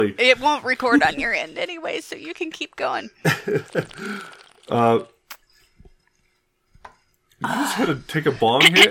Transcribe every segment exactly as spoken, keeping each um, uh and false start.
It won't record on your end anyway, so you can keep going. uh, you just had to take a bong hit?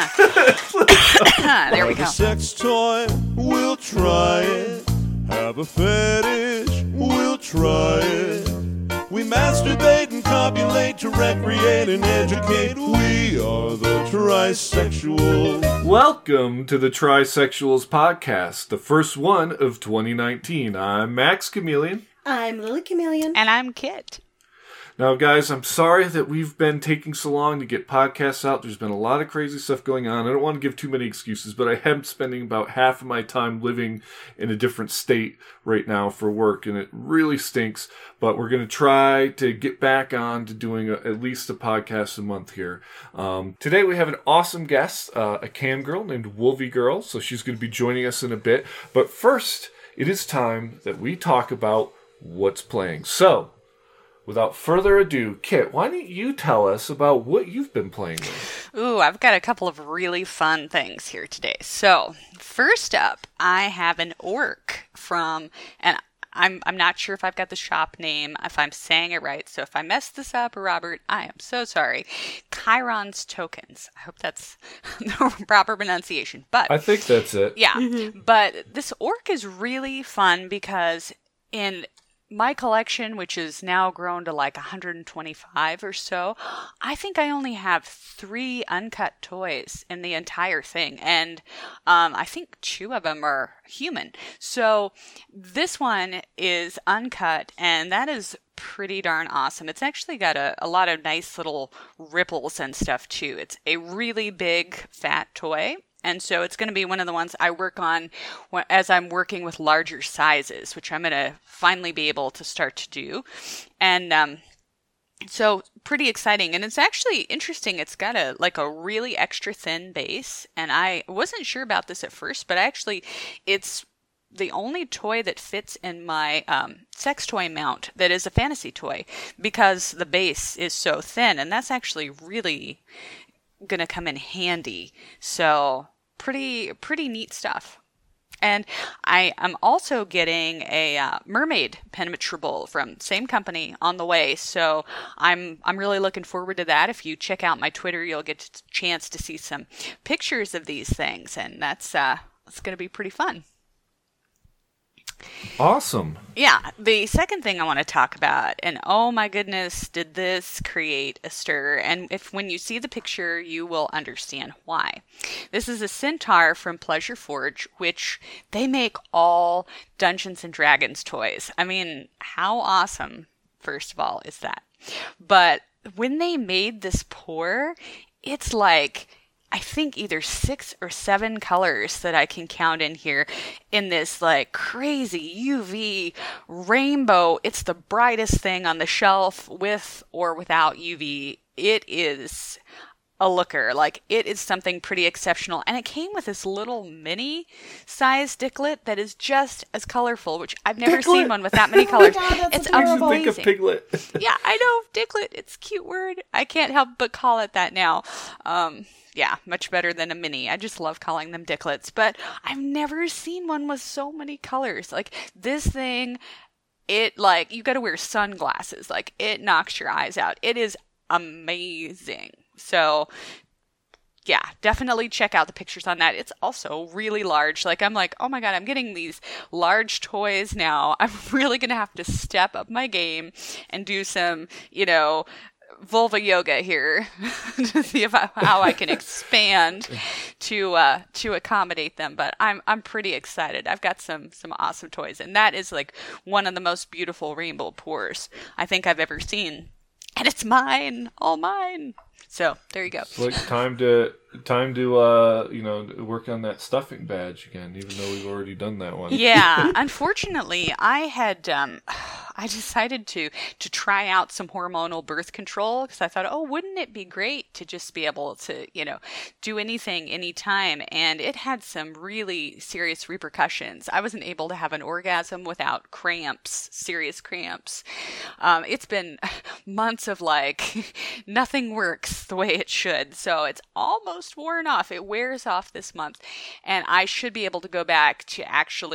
There we go. Have a sex toy, we'll try it. Have a fetish, we'll try it. We masturbate and copulate to recreate and educate. We are the Trisexuals. Welcome to the Trisexuals podcast, the first one of twenty nineteen. I'm Max Chameleon. I'm Lily Chameleon. And I'm Kit. Now, guys, I'm sorry that we've been taking so long to get podcasts out. There's been a lot of crazy stuff going on. I don't want to give too many excuses, but I am spending about half of my time living in a different state right now for work, and it really stinks. But we're going to try to get back on to doing a, at least a podcast a month here. Um, today we have an awesome guest, uh, a cam girl named Wolvie Girl, so she's going to be joining us in a bit. But first, it is time that we talk about what's playing. So, without further ado, Kit, why don't you tell us about what you've been playing with? Ooh, I've got a couple of really fun things here today. So, first up, I have an orc from, and I'm I'm not sure if I've got the shop name, if I'm saying it right, so if I mess this up, Robert, I am so sorry. Chiron's Tokens. I hope that's the proper pronunciation. But I think that's it. Yeah, mm-hmm. But this orc is really fun because in my collection, which is now grown to like one hundred twenty-five or so, I think I only have three uncut toys in the entire thing. And um, I think two of them are human. So this one is uncut, and that is pretty darn awesome. It's actually got a, a lot of nice little ripples and stuff too. It's a really big, fat toy. And so it's going to be one of the ones I work on as I'm working with larger sizes, which I'm going to finally be able to start to do. And um, so pretty exciting. And it's actually interesting. It's got a like a really extra thin base. And I wasn't sure about this at first, but actually it's the only toy that fits in my um, sex toy mount that is a fantasy toy because the base is so thin. And that's actually really going to come in handy. So pretty pretty neat stuff. And I am also getting a uh, mermaid penetrable from same company on the way. So I'm I'm really looking forward to that. If you check out my Twitter, you'll get a chance to see some pictures of these things, and that's uh it's going to be pretty fun. Awesome. Yeah, the second thing I want to talk about, and oh my goodness, did this create a stir? And if when you see the picture, you will understand why. This is a centaur from Pleasure Forge, which they make all Dungeons and Dragons toys. I mean, how awesome, first of all, is that? But when they made this pour, it's like, I think either six or seven colors that I can count in here in this like crazy U V rainbow. It's the brightest thing on the shelf with or without U V. It is a looker. Like it is something pretty exceptional. And it came with this little mini size dicklet that is just as colorful, which I've never Dicklet. seen one with that many colors. Oh my God, that's It's adorable. Think of amazing. Piglet. Yeah, I know, dicklet. It's a cute word. I can't help but call it that now. Um, yeah, much better than a mini. I just love calling them dicklets. But I've never seen one with so many colors. Like this thing, it like, you got to wear sunglasses. Like it knocks your eyes out. It is amazing. So yeah, definitely check out the pictures on that. It's also really large. Like, I'm like, oh my God, I'm getting these large toys now. I'm really going to have to step up my game and do some, you know, vulva yoga here to see if I, how I can expand to uh, to accommodate them. But I'm I'm pretty excited. I've got some some awesome toys, and that is like one of the most beautiful rainbow pours I think I've ever seen, and it's mine, all mine. So there you go. It's like time to time to uh you know work on that stuffing badge again, even though we've already done that one. Yeah, unfortunately, I had um, I decided to to try out some hormonal birth control because I thought, oh, wouldn't it be great to just be able to, you know, do anything anytime? And it had some really serious repercussions. I wasn't able to have an orgasm without cramps, serious cramps. Um, it's been months of like nothing works the way it should. So it's almost worn off. It wears off this month. And I should be able to go back to actually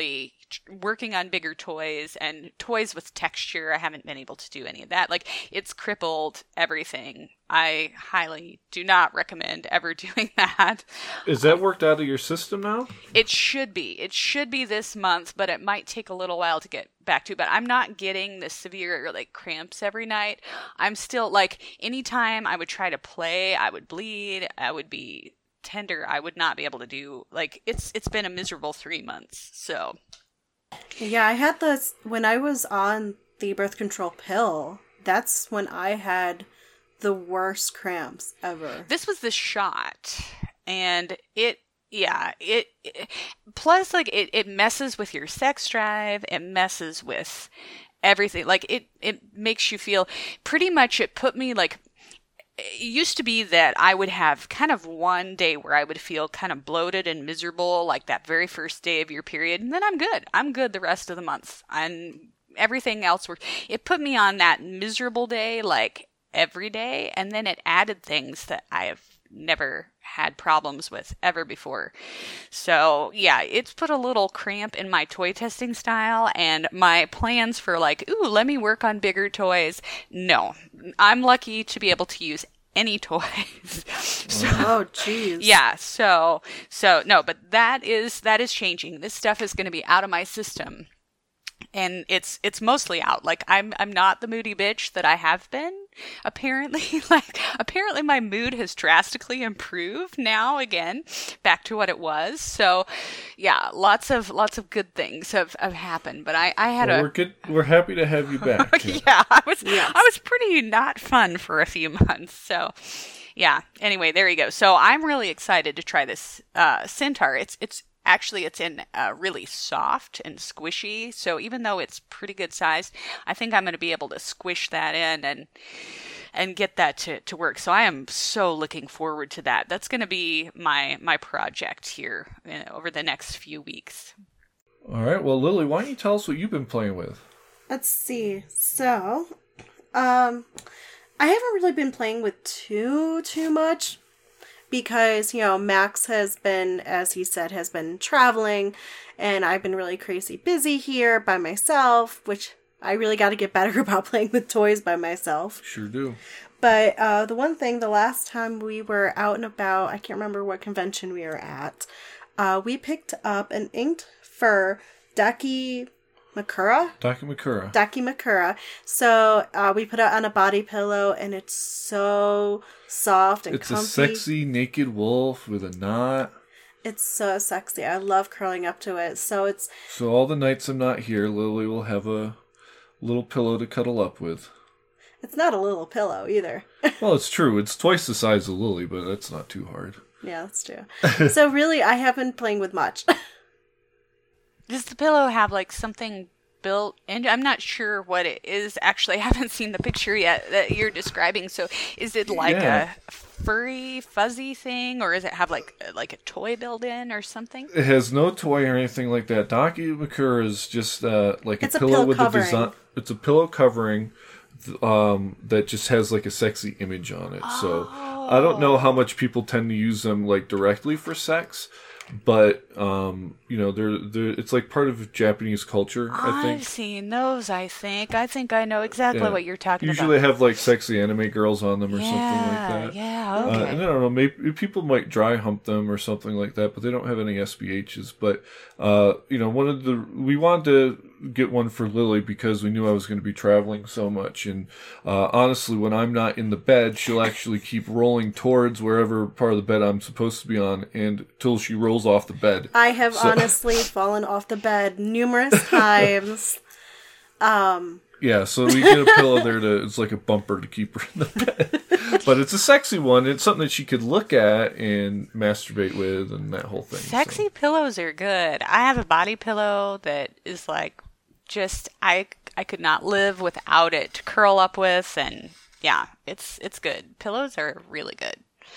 working on bigger toys and toys with texture. I haven't been able to do any of that. Like, it's crippled everything. I highly do not recommend ever doing that. Is that worked out of your system now? It should be. It should be this month, but it might take a little while to get back to. But I'm not getting the severe, like, cramps every night. I'm still, like, anytime I would try to play, I would bleed. I would be tender. I would not be able to do, like, it's it's been a miserable three months. So yeah, I had this when I was on the birth control pill. That's when I had the worst cramps ever. This was the shot, and it, yeah, it, it plus, like, it, it messes with your sex drive, it messes with everything, like, it, it makes you feel, pretty much, it put me, like, it used to be that I would have kind of one day where I would feel kind of bloated and miserable, like that very first day of your period, and then I'm good. I'm good the rest of the month, and everything else worked. It put me on that miserable day, like, every day, and then it added things that I have never had problems with ever before. So yeah, it's put a little cramp in my toy testing style and my plans for, like, ooh, let me work on bigger toys. No, I'm lucky to be able to use any toys. So, oh jeez. Yeah, so so no, but that is that is changing. This stuff is going to be out of my system. And it's it's mostly out. Like, I'm I'm not the moody bitch that I have been. Apparently, like apparently my mood has drastically improved now again, back to what it was. So, yeah, lots of lots of good things have, have happened. But I, I had well, a we're good. We're happy to have you back. yeah, I was Yes. I was pretty not fun for a few months. So, yeah. Anyway, there you go. So I'm really excited to try this uh, Centaur. It's it's. Actually, it's in uh, really soft and squishy, so even though it's pretty good size, I think I'm going to be able to squish that in and and get that to, to work. So I am so looking forward to that. That's going to be my my project here, you know, over the next few weeks. All right. Well, Lily, why don't you tell us what you've been playing with? Let's see. So, um, I haven't really been playing with too, too much. Because, you know, Max has been, as he said, has been traveling, and I've been really crazy busy here by myself, which I really got to get better about playing with toys by myself. Sure do. But uh, the one thing, the last time we were out and about, I can't remember what convention we were at, uh, we picked up an inked fur Daki Makura? Dakimakura. Dakimakura. So uh, we put it on a body pillow, and it's so soft and it's comfy. It's a sexy naked wolf with a knot. It's so sexy. I love curling up to it. So it's... So all the nights I'm not here, Lily will have a little pillow to cuddle up with. It's not a little pillow either. Well, it's true. It's twice the size of Lily, but that's not too hard. Yeah, that's true. So really, I haven't been playing with much. Does the pillow have, like, something built in? I'm not sure what it is. Actually, I haven't seen the picture yet that you're describing. So is it like yeah. a furry, fuzzy thing, or does it have, like, like a toy built in or something? It has no toy or anything like that. Dakimakura is just uh, like it's a a pillow, pillow with covering. a design. It's a pillow covering um, that just has, like, a sexy image on it. Oh. So I don't know how much people tend to use them, like, directly for sex. But um, you know, they're they're it's like part of Japanese culture. I think I've seen those. I think I think I know exactly yeah. what you're talking Usually about. they have like sexy anime girls on them or yeah, something like that. Yeah, Uh, okay. and I don't know, maybe people might dry hump them or something like that, but they don't have any S B Hs. But uh, you know, one of the we wanted to get one for Lily because we knew I was going to be traveling so much, and uh, honestly, when I'm not in the bed, she'll actually keep rolling towards wherever part of the bed I'm supposed to be on, and till she rolls off the bed. I have So- honestly fallen off the bed numerous times. Um, Yeah, so we get a pillow there to, it's like a bumper to keep her in the bed. But it's a sexy one. It's something that she could look at and masturbate with and that whole thing. Sexy so. pillows are good. I have a body pillow that is like just I I could not live without it to curl up with, and yeah, it's it's good. Pillows are really good.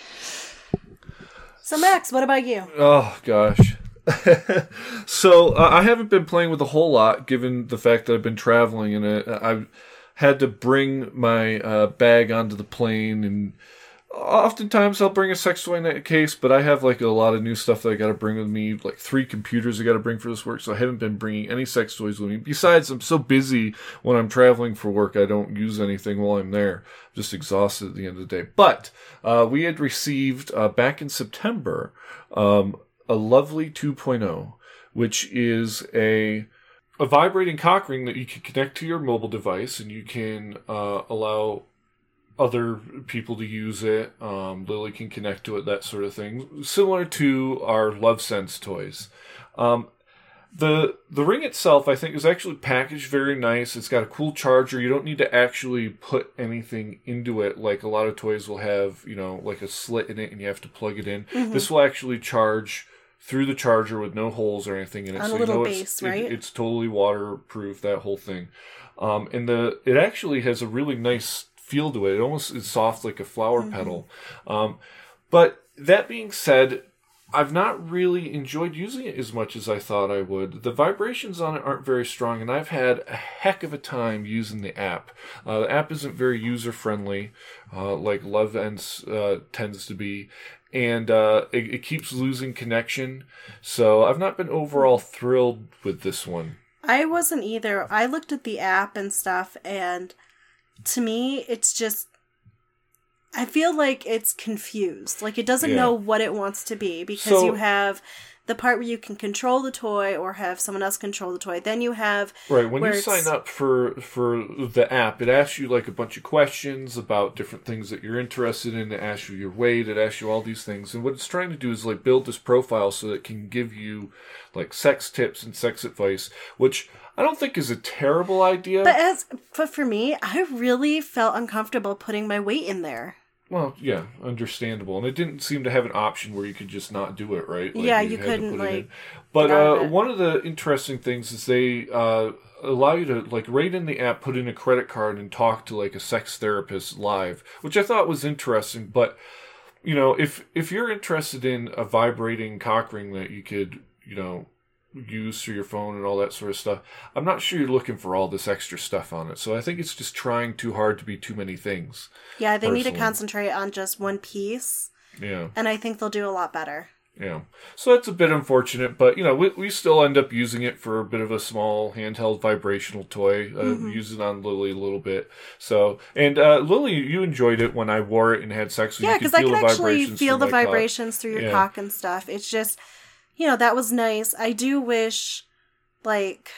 so Max, what about you? Oh, gosh. so uh, I haven't been playing with a whole lot, given the fact that I've been traveling, and uh, I've had to bring my uh, bag onto the plane, and Oftentimes I'll bring a sex toy in that case, but I have like a lot of new stuff that I got to bring with me, like three computers I got to bring for this work, so I haven't been bringing any sex toys with me. Besides, I'm so busy when I'm traveling for work, I don't use anything while I'm there. I'm just exhausted at the end of the day. But uh, we had received uh, back in September um, a Lovely two point oh, which is a a vibrating cock ring that you can connect to your mobile device, and you can uh, allow other people to use it. Um, Lily can connect to it, that sort of thing. Similar to our LoveSense toys. Um, the the ring itself, I think, is actually packaged very nice. It's got a cool charger. You don't need to actually put anything into it like a lot of toys will have, you know, like a slit in it and you have to plug it in. Mm-hmm. This will actually charge through the charger with no holes or anything in it. On so a little you know base, it's, right? It, it's totally waterproof, that whole thing. Um, and the it actually has a really nice feel to it. It almost is soft like a flower mm-hmm. petal. Um, but that being said, I've not really enjoyed using it as much as I thought I would. The vibrations on it aren't very strong, and I've had a heck of a time using the app. Uh, the app isn't very user-friendly, uh, like LoveSense uh, tends to be, and uh, it, it keeps losing connection. So I've not been overall thrilled with this one. I wasn't either. I looked at the app and stuff, and to me, it's just, I feel like it's confused. Like, it doesn't yeah. know what it wants to be, because so, you have the part where you can control the toy or have someone else control the toy. Then you have... Right, when you it's... sign up for for the app, it asks you, like, a bunch of questions about different things that you're interested in. It asks you your weight. It asks you all these things. And what it's trying to do is, like, build this profile so that it can give you, like, sex tips and sex advice, which I don't think is a terrible idea. But as but for me, I really felt uncomfortable putting my weight in there. Well, yeah, understandable. And it didn't seem to have an option where you could just not do it, right? Like, yeah, you, you couldn't, like... But uh, one of the interesting things is they uh, allow you to, like, right in the app, put in a credit card and talk to, like, a sex therapist live, which I thought was interesting. But, you know, if if you're interested in a vibrating cock ring that you could, you know, use through your phone and all that sort of stuff, I'm not sure you're looking for all this extra stuff on it. So I think it's just trying too hard to be too many things. Yeah, they personally. need to concentrate on just one piece. Yeah. And I think they'll do a lot better. Yeah. So that's a bit unfortunate, but, you know, we we still end up using it for a bit of a small handheld vibrational toy. Uh, mm-hmm. Use it on Lily a little bit. So, and uh, Lily, you enjoyed it when I wore it and had sex with you. Yeah, because I can actually feel the my vibrations cock. through your yeah. cock and stuff. It's just... You know, that was nice. I do wish, like,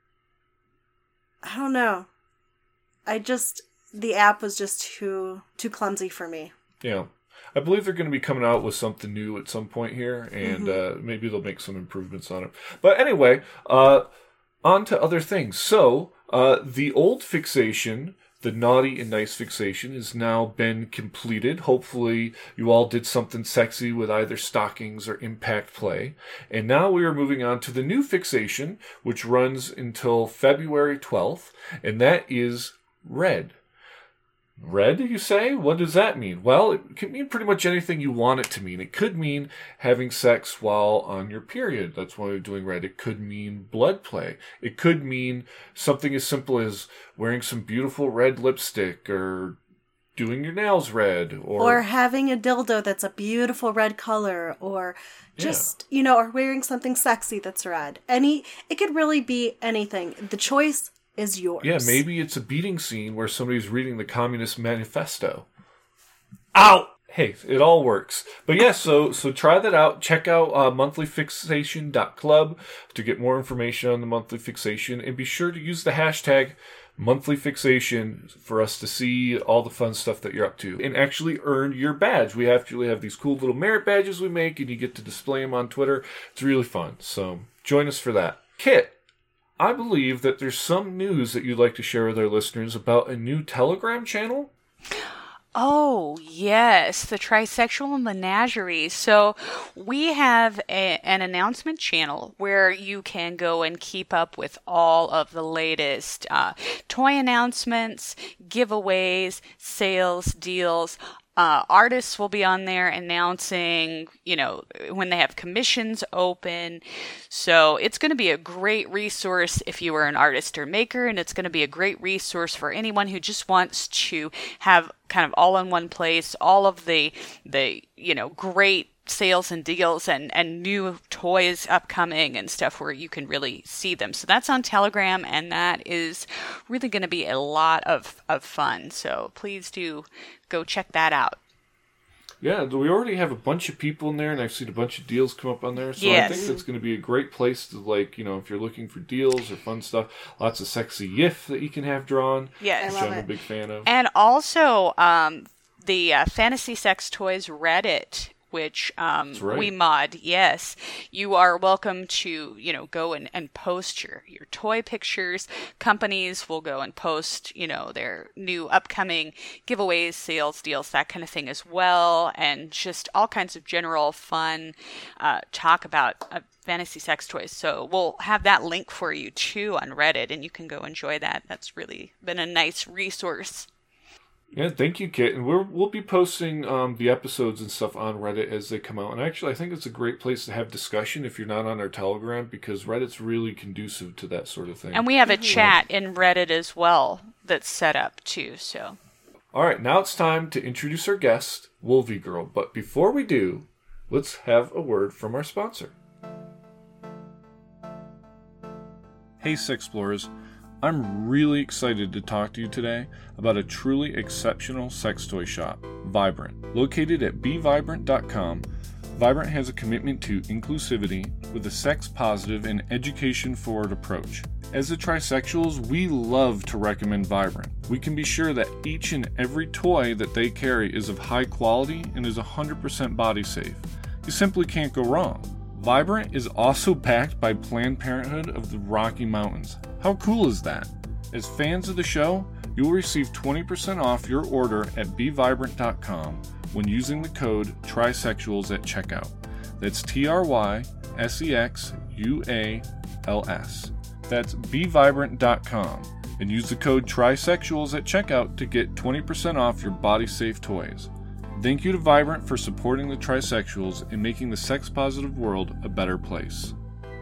I don't know. I just, the app was just too, too clumsy for me. Yeah. I believe they're going to be coming out with something new at some point here, and mm-hmm. uh, maybe they'll make some improvements on it. But anyway, uh, on to other things. So, uh, the old fixation... The Naughty and Nice fixation has now been completed. Hopefully you all did something sexy with either stockings or impact play. And now we are moving on to the new fixation, which runs until February twelfth, and that is Red. Red, you say? What does that mean? Well, it can mean pretty much anything you want it to mean. It could mean having sex while on your period. That's why we're doing red. It could mean blood play. It could mean something as simple as wearing some beautiful red lipstick or doing your nails red. Or, or having a dildo that's a beautiful red color, or just, yeah. you know, or wearing something sexy that's red. Any, it could really be anything. The choice is yours. Yeah, maybe it's a beating scene where somebody's reading the Communist Manifesto. Ow! Hey, it all works. But yeah, so so try that out. Check out uh, monthly fixation dot club to get more information on the monthly fixation. And be sure to use the hashtag monthlyfixation for us to see all the fun stuff that you're up to. And actually earn your badge. We actually have these cool little merit badges we make, and you get to display them on Twitter. It's really fun. So join us for that. Kit, I believe that there's some news that you'd like to share with our listeners about a new Telegram channel. Oh, yes, the Trisexual Menagerie. So we have a, an announcement channel where you can go and keep up with all of the latest uh, toy announcements, giveaways, sales, deals, Uh, artists will be on there announcing, you know, when they have commissions open. So it's going to be a great resource if you are an artist or maker, and it's going to be a great resource for anyone who just wants to have kind of all in one place, all of the, the you know, great sales and deals and, and new toys upcoming and stuff where you can really see them. So that's on Telegram, and that is really going to be a lot of, of fun. So please do go check that out. Yeah, we already have a bunch of people in there, and I've seen a bunch of deals come up on there. So yes. I think it's going to be a great place to, like, you know, if you're looking for deals or fun stuff, lots of sexy GIF that you can have drawn, yes. which I love I'm it. a big fan of. And also um, the uh, Fantasy Sex Toys Reddit, which um, right. we mod. Yes, you are welcome to, you know, go and, and post your, your toy pictures. Companies will go and post, you know, their new upcoming giveaways, sales, deals, that kind of thing as well. And just all kinds of general fun uh, talk about uh, fantasy sex toys. So we'll have that link for you too on Reddit, and you can go enjoy that. That's really been a nice resource. Yeah, thank you, Kit. And we're, we'll be posting um, the episodes and stuff on Reddit as they come out. And actually, I think it's a great place to have discussion if you're not on our Telegram, because Reddit's really conducive to that sort of thing. And we have a chat in Reddit as well that's set up too. So, all right, now it's time to introduce our guest, Wolvie Girl. But before we do, let's have a word from our sponsor. Hey, Sex Explorers. I'm really excited to talk to you today about a truly exceptional sex toy shop, Vibrant. Located at be vibrant dot com, Vibrant has a commitment to inclusivity with a sex-positive and education-forward approach. As the trisexuals, we love to recommend Vibrant. We can be sure that each and every toy that they carry is of high quality and is one hundred percent body safe. You simply can't go wrong. Vibrant is also backed by Planned Parenthood of the Rocky Mountains. How cool is that? As fans of the show, you will receive twenty percent off your order at be vibrant dot com when using the code TRISEXUALS at checkout. That's T R Y S E X U A L S. That's be vibrant dot com and use the code TRISEXUALS at checkout to get twenty percent off your body-safe toys. Thank you to Vibrant for supporting the trisexuals and making the sex-positive world a better place.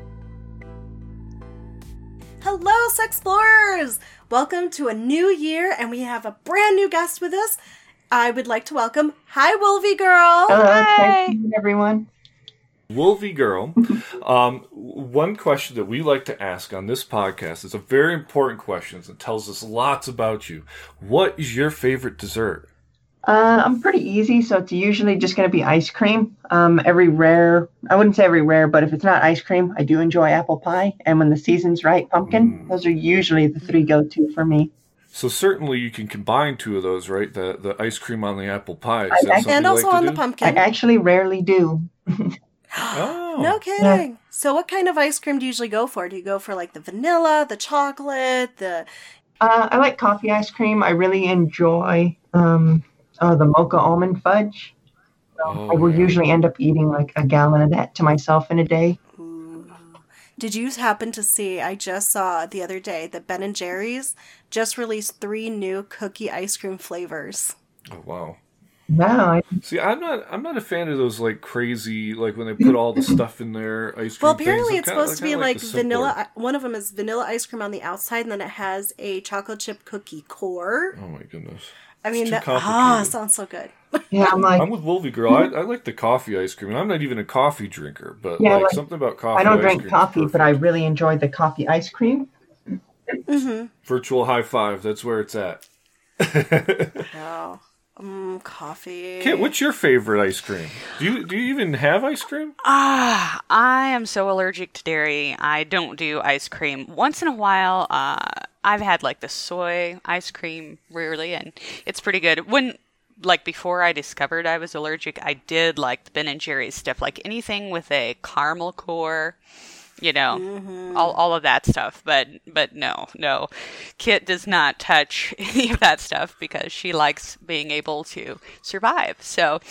Hello, Sex Explorers! Welcome to a new year, and we have a brand new guest with us. I would like to welcome, hi, Wolvie Girl! Hello, Hi. thank you, everyone. Wolvie Girl, um, one question that we like to ask on this podcast is a very important question that tells us lots about you. What is your favorite dessert? Uh, I'm pretty easy, so it's usually just going to be ice cream. Um, every rare, I wouldn't say every rare, but if it's not ice cream, I do enjoy apple pie. And when the season's right, pumpkin. Mm. Those are usually the three go-to for me. So certainly you can combine two of those, right? The the ice cream on the apple pie. Is I, that I, and also like on do? the pumpkin. I actually rarely do. Oh. No kidding. Yeah. So what kind of ice cream do you usually go for? Do you go for like the vanilla, the chocolate, the... Uh, I like coffee ice cream. I really enjoy... Um, Oh, the mocha almond fudge. So oh, I will yeah. usually end up eating like a gallon of that to myself in a day. Ooh. Did you happen to see, I just saw the other day that Ben and Jerry's just released three new cookie ice cream flavors. Oh, wow. Wow. I, See, I'm not I'm not a fan of those like crazy, like when they put all the stuff in their ice cream Well, apparently things. it's kinda, supposed to be like like the vanilla. simpler. One of them is vanilla ice cream on the outside, and then it has a chocolate chip cookie core. Oh, my goodness. I It's mean, too that complicated. ah, sounds so good. yeah, I'm like, I'm with Wolvie Girl. I, I like the coffee ice cream, and I'm not even a coffee drinker, but Yeah, like, like, something about coffee I don't ice drink cream is coffee, but I perfect. really enjoy the coffee ice cream. Mm-hmm. Virtual high five. That's where it's at. Oh, mm, coffee. Kit, what's your favorite ice cream? Do you do you even have ice cream? Ah, I am so allergic to dairy. I don't do ice cream. Once in a while, uh, I've had like the soy ice cream rarely, and it's pretty good. When, like before I discovered I was allergic, I did like the Ben and Jerry's stuff, like anything with a caramel core, you know, mm-hmm. all all of that stuff. But but no, no, Kit does not touch any of that stuff because she likes being able to survive. So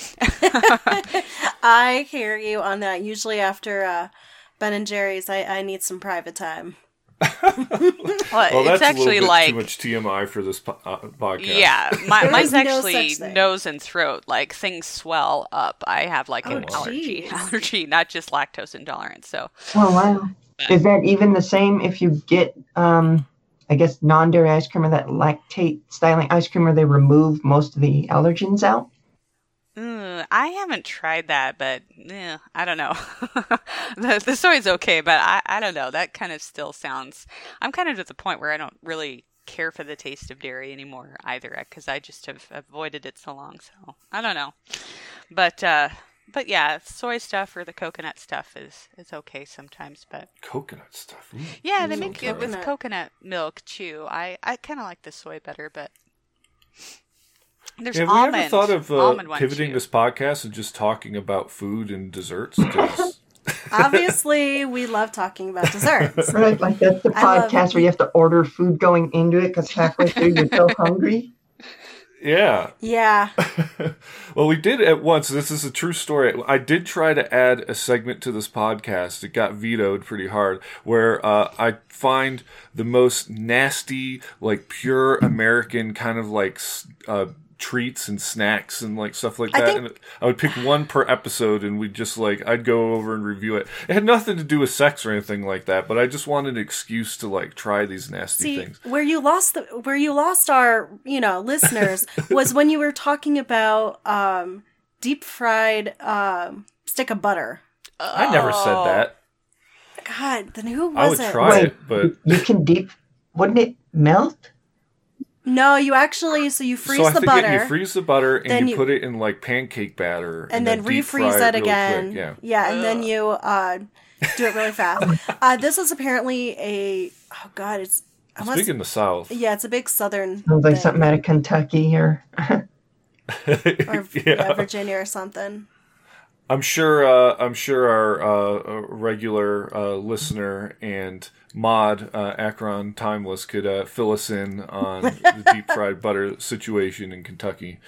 I hear you on that. Usually after uh, Ben and Jerry's, I, I need some private time. Well, Well, it's that's a little actually bit like too much T M I for this po- uh, podcast. yeah, my, There mine's is no actually such thing. nose and throat. Like things swell up. I have like an Oh, allergy, jeez. allergy, not just lactose intolerance. So Oh wow! Is that even the same if you get, um, I guess, non-dairy ice cream or that lactate styling ice cream, where they remove most of the allergens out? mm, I haven't tried that, but eh, I don't know. the the soy's okay, but I I don't know. That kind of still sounds. I'm kind of at the point where I don't really care for the taste of dairy anymore either, because I just have avoided it so long. So I don't know, but uh, but yeah, soy stuff or the coconut stuff is is okay sometimes. But Coconut stuff. Ooh. yeah, they So make it with coconut. coconut milk too. I I kind of like the soy better, but there's Have we almond. ever thought of uh, almond one pivoting too. this podcast and just talking about food and desserts? 'Cause- Obviously, we love talking about desserts. Right, like that's the I love- podcast where you have to order food going into it because halfway through you're so hungry. yeah. Yeah. Well, we did at once. This is a true story. I did try to add a segment to this podcast. It got vetoed pretty hard, where uh, I find the most nasty, like pure American kind of like s- uh, treats and snacks and like stuff like I that. think- And I would pick one per episode, and we'd just like I'd go over and review it. It had nothing to do with sex or anything like that, but I just wanted an excuse to like try these nasty See, things. where you lost the where you lost our, you know, listeners was when you were talking about um deep fried um stick of butter. I never said Oh. that. God, then who I was would it? try Wait. it, but You can deep, wouldn't it melt? No, you actually so you freeze so I the think butter It, you freeze the butter and then you, you- put it in like pancake batter, and then deep refreeze fry it real again. quick. Yeah. and then you uh do it really fast. uh this is apparently a oh god, it's I It's must- big in the South. yeah, it's a big southern Sounds like thing. something out of Kentucky or or yeah. yeah, Virginia or something. I'm sure. Uh, I'm sure our uh, regular uh, listener and mod uh, Akron Timeless could uh, fill us in on the deep fried butter situation in Kentucky.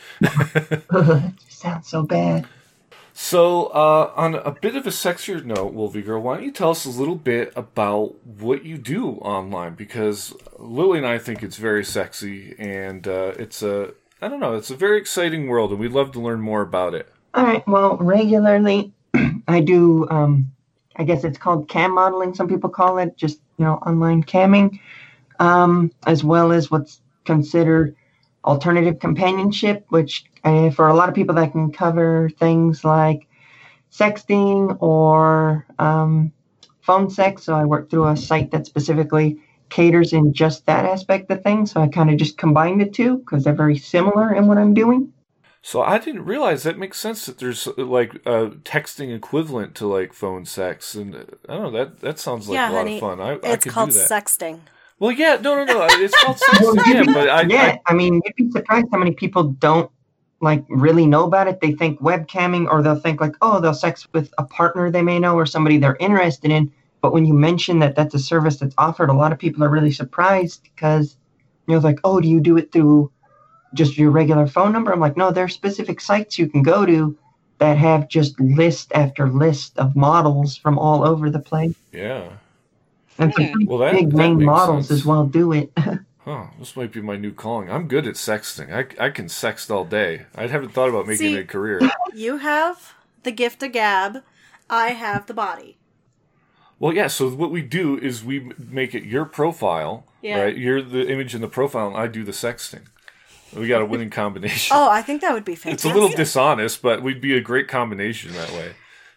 it just sounds so bad. So, uh, on a bit of a sexier note, Wolfie Girl, why don't you tell us a little bit about what you do online? Because Lily and I think it's very sexy, and uh, it's a, I don't know, it's a very exciting world, and we'd love to learn more about it. All right. Well, regularly I do, um, I guess it's called cam modeling. Some people call it just, you know, online camming, um, as well as what's considered alternative companionship, which uh, for a lot of people that can cover things like sexting or um, phone sex. So I work through a site that specifically caters in just that aspect of things. So I kind of just combine the two because they're very similar in what I'm doing. So I didn't realize that makes sense that there's like a texting equivalent to like phone sex, and uh, I don't know, that that sounds like Yeah, a lot honey, of fun. I, I It's could called do that. sexting. Well, yeah, no, no, no, it's called Well, sexting, yeah, but I, yeah, I I mean, you'd be surprised how many people don't like really know about it. They think webcamming, or they'll think like, oh, they'll sex with a partner they may know or somebody they're interested in. But when you mention that that's a service that's offered, a lot of people are really surprised because, you know, like, oh, do you do it through just your regular phone number? I'm like, no, there are specific sites you can go to that have just list after list of models from all over the place. yeah. And some Hmm. pretty Well, that- big that name makes models sense. as well do it. Huh, this might be my new calling. I'm good at sexting. I, I can sext all day. I haven't thought about making See- it a career. You have the gift of gab. I have the body. Well, yeah, so what we do is we m- make it your profile, Yeah. right? You're the image in the profile, and I do the sexting. We got a winning combination. Oh, I think that would be It's fantastic. a little dishonest, but we'd be a great combination that way.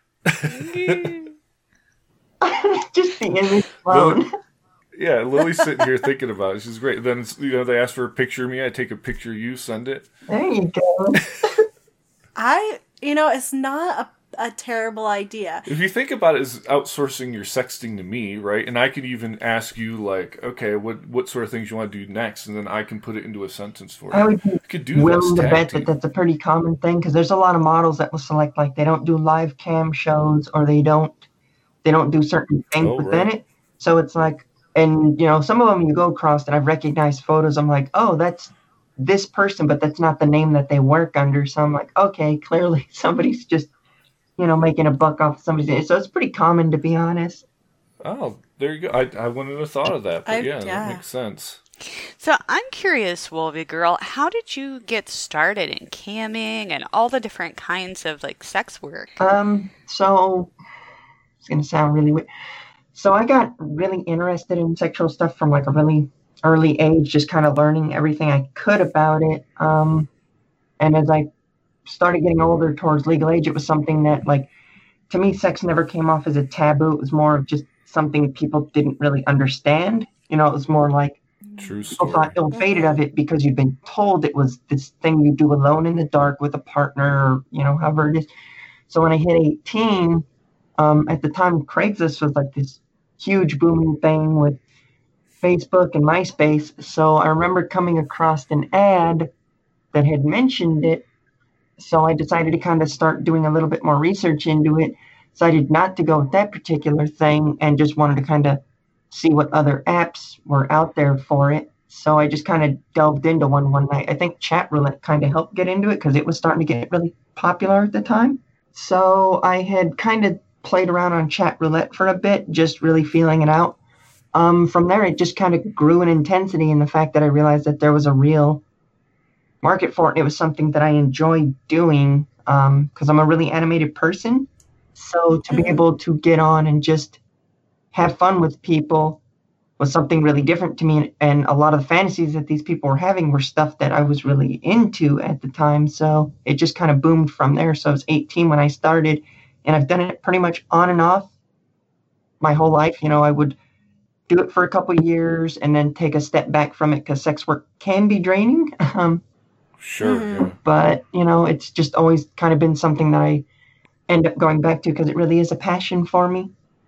just the image alone. Yeah, Lily's sitting here thinking about it. She's great. Then, it's, you know, they ask for a picture of me. I take a picture of you, send it. There you go. I, you know, it's not a, a terrible idea. If you think about it as outsourcing your sexting to me, right? And I could even ask you, like, okay, what what sort of things you want to do next? And then I can put it into a sentence for you. I would be You could do willing this. to tag bet team. that that's a pretty common thing because there's a lot of models that will select like they don't do live cam shows or they don't they don't do certain things Oh, within right. it. So it's like, and you know, some of them you go across and I've recognized photos. I'm like, oh, that's this person, but that's not the name that they work under. So I'm like, okay, clearly somebody's just, you know, making a buck off somebody's name. So it's pretty common, to be honest. Oh, there you go. I, I wouldn't have thought of that, but I- yeah, yeah. that makes sense. So I'm curious, Wolvie girl, how did you get started in camming and all the different kinds of like sex work? Um, so it's gonna sound really weird. So I got really interested in sexual stuff from like a really early age, just kind of learning everything I could about it. Um, and as I started getting older towards legal age, it was something that like, to me, sex never came off as a taboo. It was more of just something people didn't really understand. You know, it was more like True people story. thought ill-fated of it because you'd been told it was this thing you do alone in the dark with a partner, or, you know, however it is. So when I hit eighteen, um, at the time, Craigslist was like this huge booming thing with Facebook and MySpace. So I remember coming across an ad that had mentioned it. So I decided to kind of start doing a little bit more research into it. Decided not to go with that particular thing and just wanted to kind of see what other apps were out there for it. So I just kind of delved into one one night. I think Chat Roulette kind of helped get into it because it was starting to get really popular at the time. So I had kind of played around on Chat Roulette for a bit, just really feeling it out. Um, from there, it just kind of grew in intensity in the fact that I realized that there was a real market for it. It was something that I enjoyed doing because I'm a really animated person. So to be able to get on and just have fun with people was something really different to me. And a lot of the fantasies that these people were having were stuff that I was really into at the time. So it just kind of boomed from there. So I was eighteen when I started, and I've done it pretty much on and off my whole life. You know, I would do it for a couple of years and then take a step back from it because sex work can be draining. Um, Sure, yeah. but, you know, it's just always kind of been something that I end up going back to because it really is a passion for me.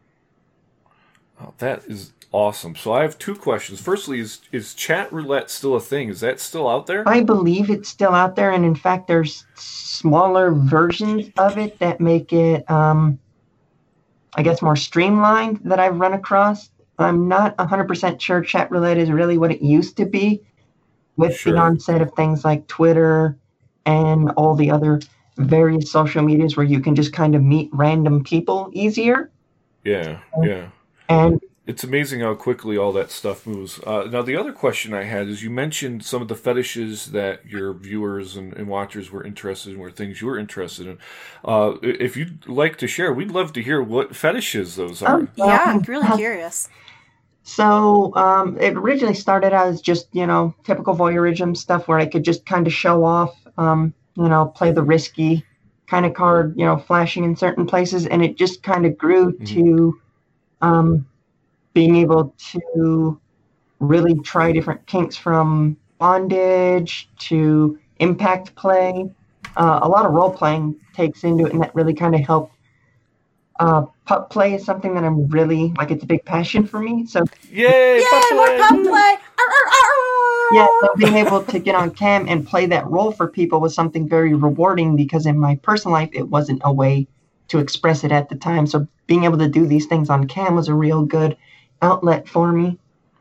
Oh, that is awesome. So I have two questions. Firstly, is is Chat Roulette still a thing? Is that still out there? I believe it's still out there, and in fact, there's smaller versions of it that make it, um, I guess, more streamlined that I've run across. I'm not one hundred percent sure Chat Roulette is really what it used to be with Sure. the onset of things like Twitter and all the other various social medias where you can just kind of meet random people easier. Yeah, yeah. And It's amazing how quickly all that stuff moves. Uh, now, the other question I had is you mentioned some of the fetishes that your viewers and, and watchers were interested in, were things you were interested in. Uh, if you'd like to share, we'd love to hear what fetishes those are. Oh, Yeah, I'm Um, really curious. So um, it originally started out as just, you know, typical voyeurism stuff where I could just kind of show off, um, you know, play the risky kind of card, you know, flashing in certain places. And it just kind of grew Mhm. to um, being able to really try different kinks from bondage to impact play. Uh, a lot of role playing takes into it, and that really kind of helped. Uh, pup play is something that I'm really, like, it's a big passion for me. So Yay! Yay, more Buffalo! pub play! Arr, arr, arr! yeah, so being able to get on cam and play that role for people was something very rewarding because in my personal life, it wasn't a way to express it at the time. So being able to do these things on cam was a real good outlet for me.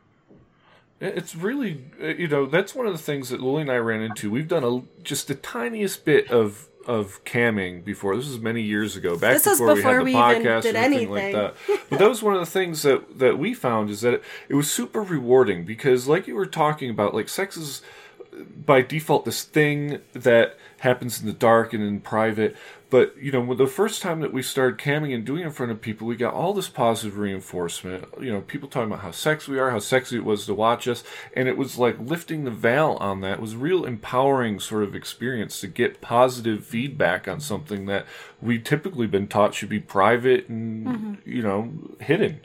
It's really, uh, you know, that's one of the things that Lily and I ran into. We've done a, just the tiniest bit of of camming before. This was many years ago, back This is before, before we we had the even podcast did and everything like anything. that. But that was one of the things that, that we found is that it, it was super rewarding because, like you were talking about, like sex is by default this thing that happens in the dark and in private. But, you know, the first time that we started camming and doing it in front of people, we got all this positive reinforcement. You know, people talking about how sexy we are, how sexy it was to watch us. And it was like lifting the veil on that. It was a real empowering sort of experience to get positive feedback on something that we typically been taught should be private and, mm-hmm. you know, hidden.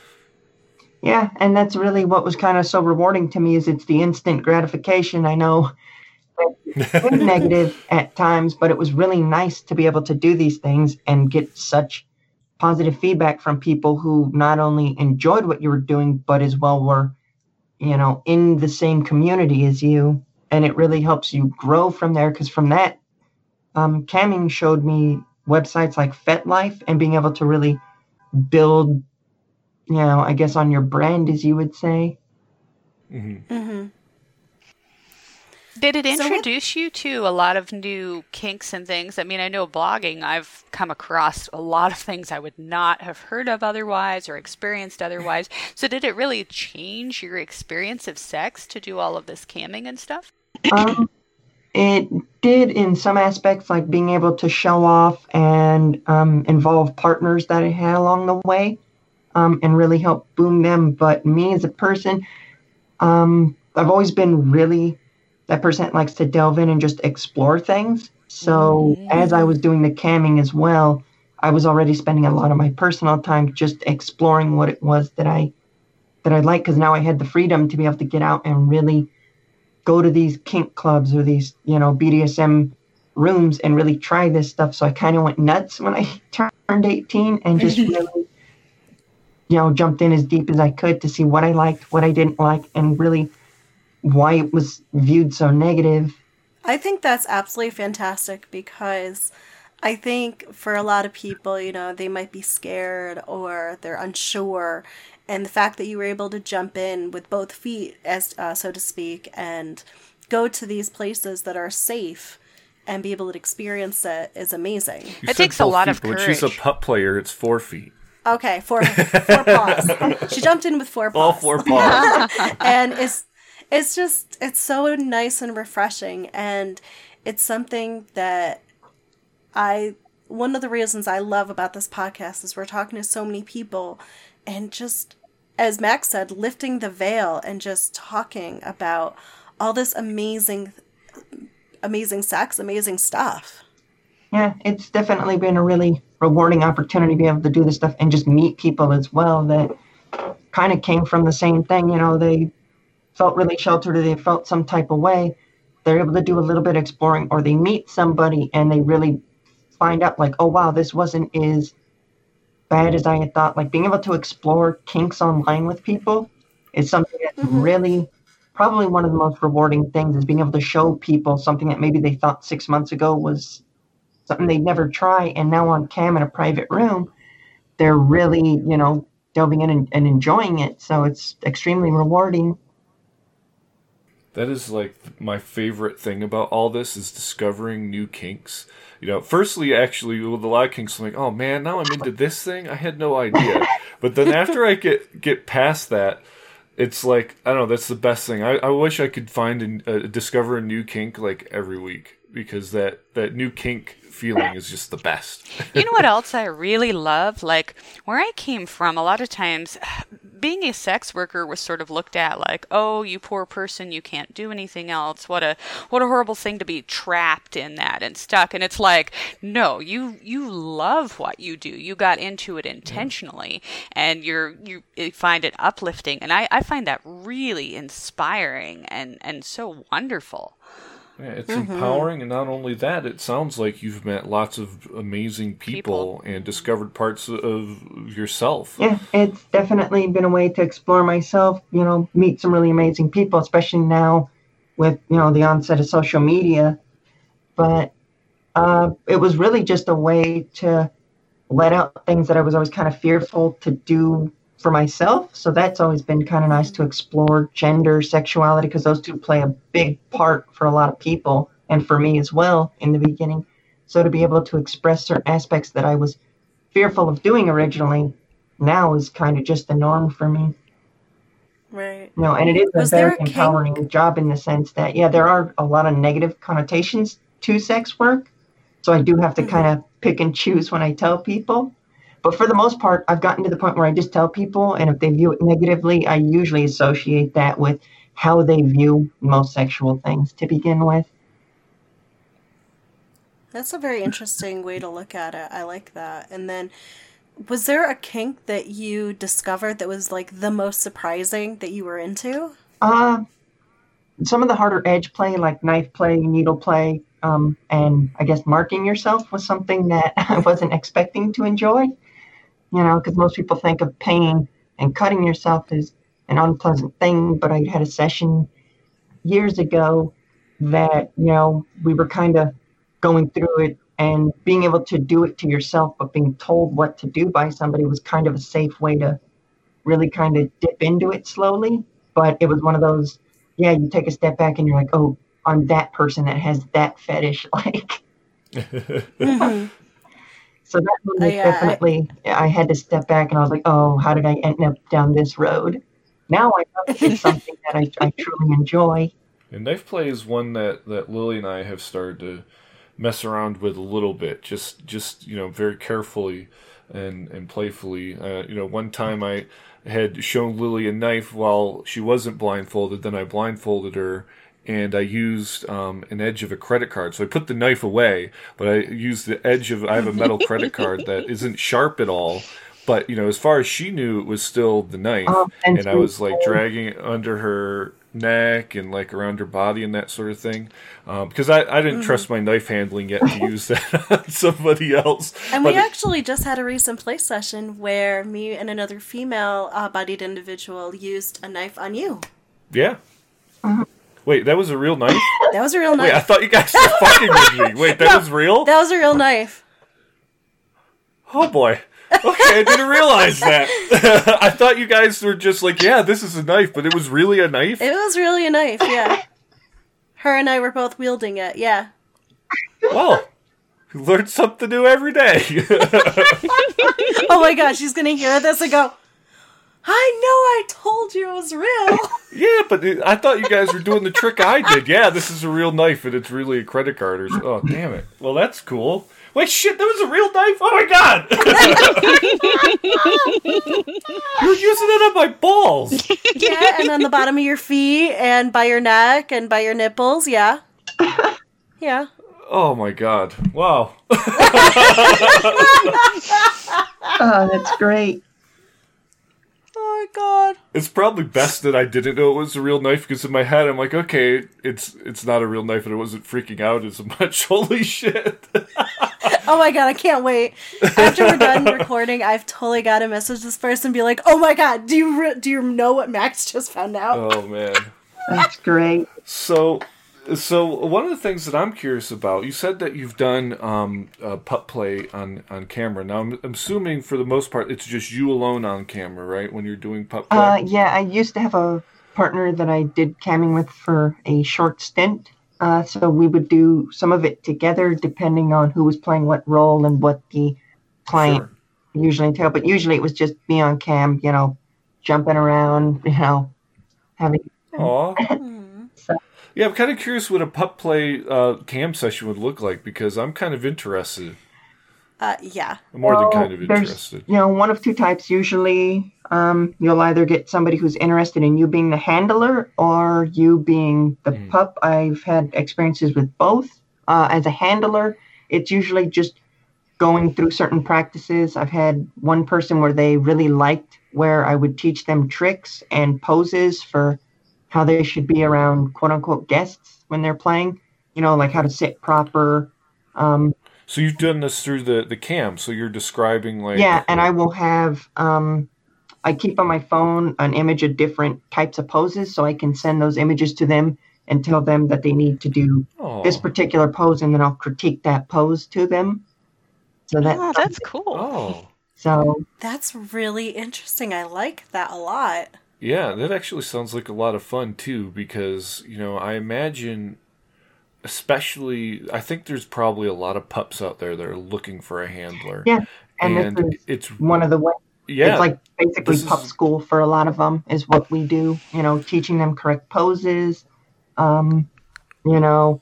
Yeah, and that's really what was kind of so rewarding to me is it's the instant gratification. I know it's negative at times, but it was really nice to be able to do these things and get such positive feedback from people who not only enjoyed what you were doing, but as well were, you know, in the same community as you. And it really helps you grow from there because from that, um, camming showed me websites like FetLife and being able to really build, you know, I guess on your brand, as you would say. Mm-hmm. Mm-hmm. Did it So what- introduce you to a lot of new kinks and things? I mean, I know blogging, I've come across a lot of things I would not have heard of otherwise or experienced otherwise. So did it really change your experience of sex to do all of this camming and stuff? Um, it did in some aspects, like being able to show off and um, involve partners that I had along the way, um, and really help boom them. But me as a person, um, I've always been really that person that likes to delve in and just explore things. So Mm. as I was doing the camming as well, I was already spending a lot of my personal time just exploring what it was that I that I like, because now I had the freedom to be able to get out and really go to these kink clubs or these, you know, B D S M rooms and really try this stuff. So I kind of went nuts when I turned eighteen and just really, you know, jumped in as deep as I could to see what I liked, what I didn't like, and really why it was viewed so negative. I think that's absolutely fantastic because I think for a lot of people, you know, they might be scared or they're unsure. And the fact that you were able to jump in with both feet, as uh, so to speak, and go to these places that are safe and be able to experience it is amazing. You It said takes a both lot feet, of but when she's a courage. pup player, it's four feet. Okay, four, four paws. She jumped in with four paws. All four paws. And it's it's just it's so nice and refreshing, and it's something that I one of the reasons I love about this podcast is we're talking to so many people, and just as Max said, lifting the veil and just talking about all this amazing amazing sex, amazing stuff. Yeah, it's definitely been a really rewarding opportunity to be able to do this stuff and just meet people as well that kind of came from the same thing. You know, they felt really sheltered or they felt some type of way. They're able to do a little bit of exploring, or they meet somebody and they really find out like, oh, wow, this wasn't as bad as I had thought. Like being able to explore kinks online with people is something that's Mhm. really probably one of the most rewarding things, is being able to show people something that maybe they thought six months ago was something they'd never try. And now on cam in a private room, they're really, you know, delving in and, and enjoying it. So it's extremely rewarding. That is like my favorite thing about all this is discovering new kinks. You know, firstly, actually, with a lot of kinks, I'm like, oh man, now I'm into this thing. I had no idea. But then after I get get past that, it's like, I don't know, that's the best thing. I, I wish I could find and uh, discover a new kink like every week, because that, that new kink feeling is just the best. You know what else I really love? Like, where I came from, a lot of times, being a sex worker was sort of looked at like, oh, you poor person, you can't do anything else. What a what a horrible thing to be trapped in that and stuck. And it's like, no, you you love what you do. You got into it intentionally, and you're you find it uplifting. And I, I find that really inspiring and, and so wonderful. Yeah, it's empowering, and not only that, it sounds like you've met lots of amazing people, and discovered parts of yourself. Yeah, it's definitely been a way to explore myself, you know, meet some really amazing people, especially now with, you know, the onset of social media. But uh, it was really just a way to let out things that I was always kind of fearful to do for myself. So that's always been kind of nice to explore gender, sexuality, because those two play a big part for a lot of people, and for me as well in the beginning. So to be able to express certain aspects that I was fearful of doing originally now is kind of just the norm for me. Right. You know, and it is a Was there very a kink? empowering job in the sense that, yeah, there are a lot of negative connotations to sex work. So I do have to Mhm. kind of pick and choose when I tell people. But for the most part, I've gotten to the point where I just tell people, and if they view it negatively, I usually associate that with how they view most sexual things to begin with. That's a very interesting way to look at it. I like that. And then, was there a kink that you discovered that was like the most surprising that you were into? Uh, some of the harder edge play, like knife play, needle play, um, and I guess marking yourself was something that I wasn't expecting to enjoy. You know, because most people think of pain and cutting yourself as an unpleasant thing. But I had a session years ago that, you know, we were kind of going through it, and being able to do it to yourself, but being told what to do by somebody was kind of a safe way to really kind of dip into it slowly. But it was one of those, yeah, you take a step back and you're like, oh, on that person that has that fetish. Like, Mhm. so that one Oh, was yeah, I- definitely, I had to step back and I was like, oh, how did I end up down this road? Now I know that it's something that I, I truly enjoy. And knife play is one that, that Lily and I have started to mess around with a little bit, just just you know very carefully and and playfully. Uh, you know, one time I had shown Lily a knife while she wasn't blindfolded. Then I blindfolded her, and I used um, an edge of a credit card. So I put the knife away, but I used the edge of. I have a metal credit card that isn't sharp at all. But, you know, as far as she knew, it was still the knife. Oh, and and I was, like, dragging it under her neck and, like, around her body and that sort of thing. Um, because I, I didn't trust my knife handling yet to use that on somebody else. And But we it- actually just had a recent play session where me and another female uh, bodied individual used a knife on you. yeah. Wait, that was a real knife? That was a real Wait, I knife. thought you guys were fucking with me. Wait, that No, was real? That was a real knife. Oh, boy. Okay, I didn't realize that. I thought you guys were just like, yeah, this is a knife, but it was really a knife? It was really a knife, yeah. Her and I were both wielding it, yeah. Well, you learn something new every day. Oh my god, she's gonna hear this and go, I know I told you it was real. Yeah, but it, I thought you guys were doing the trick I did. Yeah, this is a real knife, and it's really a credit card. Or, oh, damn it. Well, that's cool. Wait, shit, that was a real knife? Oh, my God. You're using it on my balls. Yeah, and on the bottom of your feet and by your neck and by your nipples, yeah. Yeah. Oh, my God. Wow. Oh, that's great. Oh my god. It's probably best that I didn't know it was a real knife, because in my head, I'm like, okay, it's it's not a real knife, and I wasn't freaking out as much. Holy shit. Oh my god, I can't wait. After we're done recording, I've totally got to message this person and be like, "Oh my god, do you re- do you know what Max just found out?" Oh, man. That's great. So, so one of the things that I'm curious about, you said that you've done um, uh, pup play on, on camera. Now, I'm, I'm assuming for the most part, it's just you alone on camera, right? When you're doing pup play. Uh, yeah, I used to have a partner that I did camming with for a short stint. Uh, so we would do some of it together, depending on who was playing what role and what the client Sure. usually entailed. But usually it was just me on cam, you know, jumping around, you know, having. Aw. So- Yeah, I'm kind of curious what a pup play uh, cam session would look like, because I'm kind of interested. Uh, yeah. I'm more than Well, kind of there's, interested. You know, one of two types. Usually, um, you'll either get somebody who's interested in you being the handler or you being the Mm. pup. I've had experiences with both. Uh, as a handler, it's usually just going through certain practices. I've had one person where they really liked where I would teach them tricks and poses for how they should be around quote unquote guests when they're playing. You know, like how to sit proper. Um, So you've done this through the, the cam, so you're describing like... Yeah, and I will have, um, I keep on my phone an image of different types of poses so I can send those images to them and tell them that they need to do Oh, this particular pose, and then I'll critique that pose to them. So that, Oh, that's cool. oh. so That's really interesting. I like that a lot. Yeah, that actually sounds like a lot of fun, too, because, you know, I imagine... Especially, I think there's probably a lot of pups out there that are looking for a handler. yeah, and, And, this is it's one of the ways. yeah, It's like basically this pup is- school for a lot of them is what we do. You know, teaching them correct poses. Um, you know,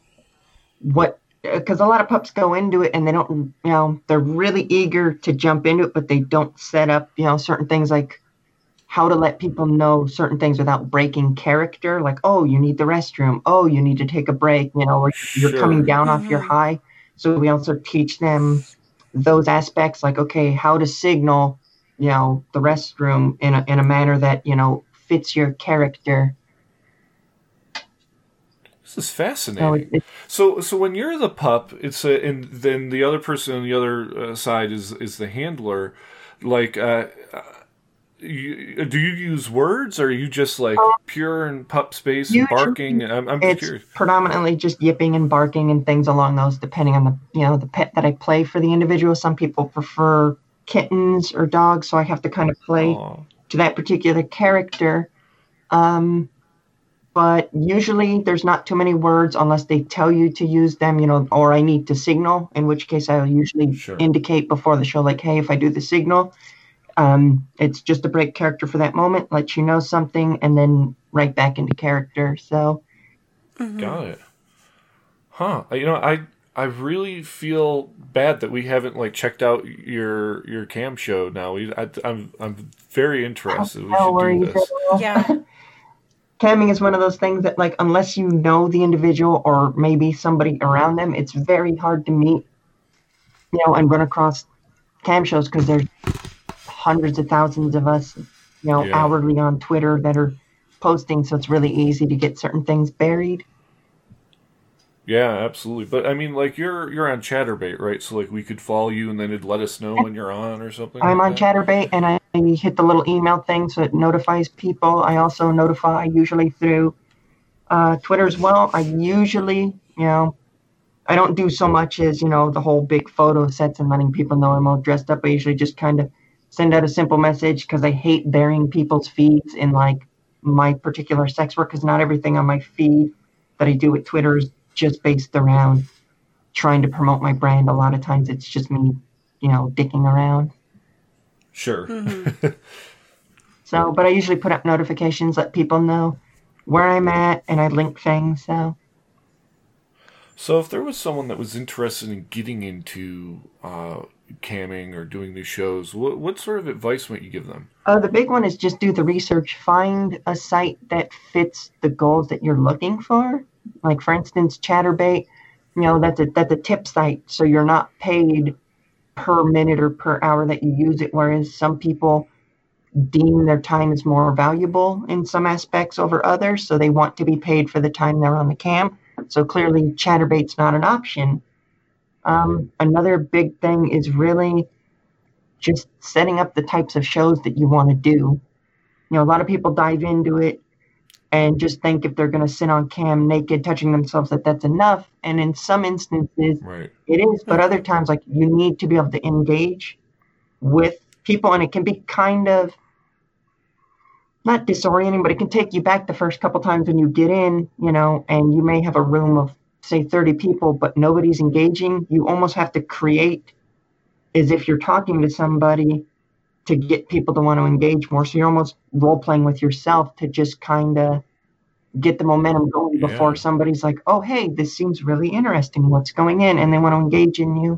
what because a lot of pups go into it and they don't. You know, they're really eager to jump into it, but they don't set up. You know, certain things like how to let people know certain things without breaking character. Like, oh, you need the restroom. Oh, you need to take a break. You know, or you're Sure. coming down off your Mhm. high. So we also teach them those aspects, like okay, how to signal, you know, the restroom in a in a manner that you know fits your character. this is So fascinating. it, it, So, so when you're the pup, it's a, and then the other person on the other uh, side is is the handler. Like, uh, uh, you, do you use words, or are you just like pure and pup space and Usually barking? I'm, I'm it's curious. predominantly just yipping and barking and things along those, depending on the you know the pet that I play for the individual. Some people prefer kittens or dogs, so I have to kind of play Aw. to that particular character. Um, but usually there's not too many words unless they tell you to use them, you know, or I need to signal, in which case I'll usually Sure. indicate before the show, like, hey, if I do the signal, um, it's just to break character for that moment, let you know something, and then right back into character. So, Got it. Huh. You know, I I really feel bad that we haven't like checked out your your cam show now. We, I, I'm I'm very interested. We no should worries do at this. all. Yeah. Camming is one of those things that, like, unless you know the individual or maybe somebody around them, it's very hard to meet, you know, and run across cam shows because there's hundreds of thousands of us, you know, Yeah. hourly on Twitter that are posting, so it's really easy to get certain things buried. Yeah, absolutely. But I mean, like you're you're on Chatterbait, right? So like we could follow you, and then it'd let us know when you're on or something. I'm like on that? Chatterbait, and I hit the little email thing so it notifies people. I also notify usually through uh, Twitter as well. I usually, you know, I don't do so much as, you know, the whole big photo sets and letting people know I'm all dressed up. I usually just kind of send out a simple message because I hate burying people's feeds in, like, my particular sex work, because not everything on my feed that I do with Twitter is just based around trying to promote my brand. A lot of times it's just me, you know, dicking around. Sure. So, but I usually put up notifications, let people know where I'm at, and I link things. So, So if there was someone that was interested in getting into uh, camming or doing these shows, what what sort of advice might you give them? uh, the big one is just do the research. Find a site that fits the goals that you're looking for. Like, for instance, Chatterbait, you know, that's a, that's a tip site. So you're not paid per minute or per hour that you use it. Whereas some people deem their time as more valuable in some aspects over others. So they want to be paid for the time they're on the cam. So clearly Chatterbait's not an option. Um, another big thing is really just setting up the types of shows that you want to do. You know, a lot of people dive into it and just think if they're going to sit on cam naked, touching themselves, that that's enough. And in some instances, Right. it is, but other times, like, you need to be able to engage with people, and it can be kind of not disorienting, but it can take you back the first couple times when you get in, you know, and you may have a room of, say, thirty people, but nobody's engaging. You almost have to create as if you're talking to somebody to get people to want to engage more. So you're almost role-playing with yourself to just kind of get the momentum going Yeah. before somebody's like, oh, hey, this seems really interesting. What's going in? And they want to engage in you.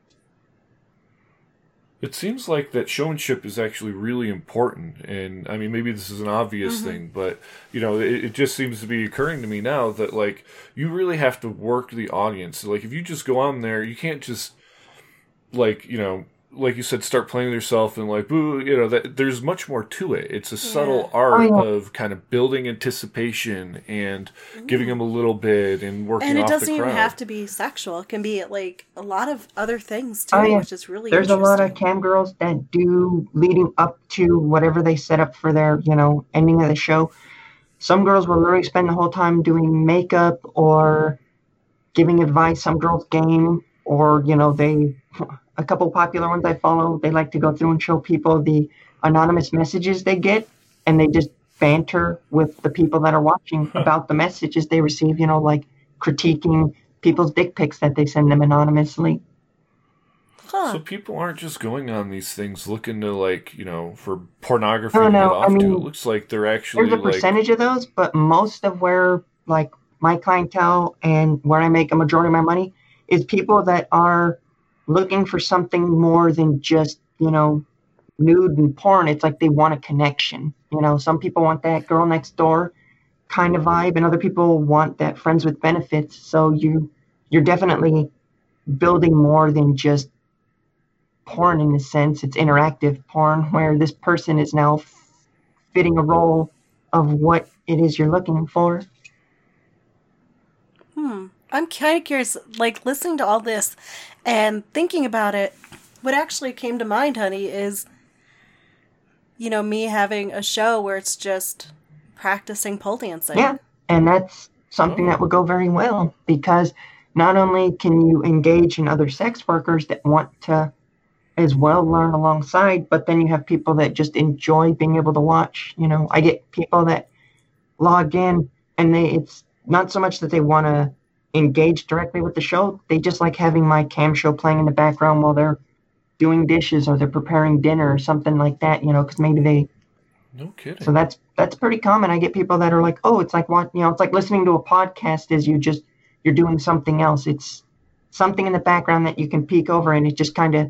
It seems like that showmanship is actually really important, and I mean, maybe this is an obvious thing, but you know, it, it just seems to be occurring to me now that like you really have to work the audience. Like, if you just go on there, you can't just like you know, like you said, start playing with yourself and like boo. You know, that there's much more to it. It's a subtle art Oh, yeah. of kind of building anticipation and giving them a little bit and working And it off doesn't the even crowd. have to be sexual. It can be like a lot of other things too, Oh, yeah. which is really There's a lot of interesting. cam girls that do leading up to whatever they set up for their, you know, ending of the show. Some girls will literally spend the whole time doing makeup or giving advice. Some girls game, or, you know, they, a couple popular ones I follow, they like to go through and show people the anonymous messages they get, and they just banter with the people that are watching about the messages they receive, you know, like critiquing people's dick pics that they send them anonymously. Huh. So people aren't just going on these things looking to like, you know, for pornography No, to no, get off I to. mean, It looks like they're actually There's a like percentage of those, but most of where, like, my clientele and where I make a majority of my money is people that are looking for something more than just, you know, nude and porn. It's like they want a connection. You know, some people want that girl next door kind of vibe, and other people want that friends with benefits. So you, you're definitely building more than just porn in a sense. It's interactive porn where this person is now fitting a role of what it is you're looking for. Hmm. I'm kind of curious, like listening to all this and thinking about it, what actually came to mind, honey, is, you know, me having a show where it's just practicing pole dancing. Yeah, and that's something that would go very well, because not only can you engage in other sex workers that want to as well learn alongside, but then you have people that just enjoy being able to watch. You know, I get people that log in and they it's not so much that they want to engage directly with the show. They just like having my cam show playing in the background while they're doing dishes or they're preparing dinner or something like that, you know, because maybe they. No kidding. So that's that's pretty common. I get people that are like, oh, it's like what you know, it's like listening to a podcast. Is you just you're doing something else. It's something in the background that you can peek over, and it just kind of,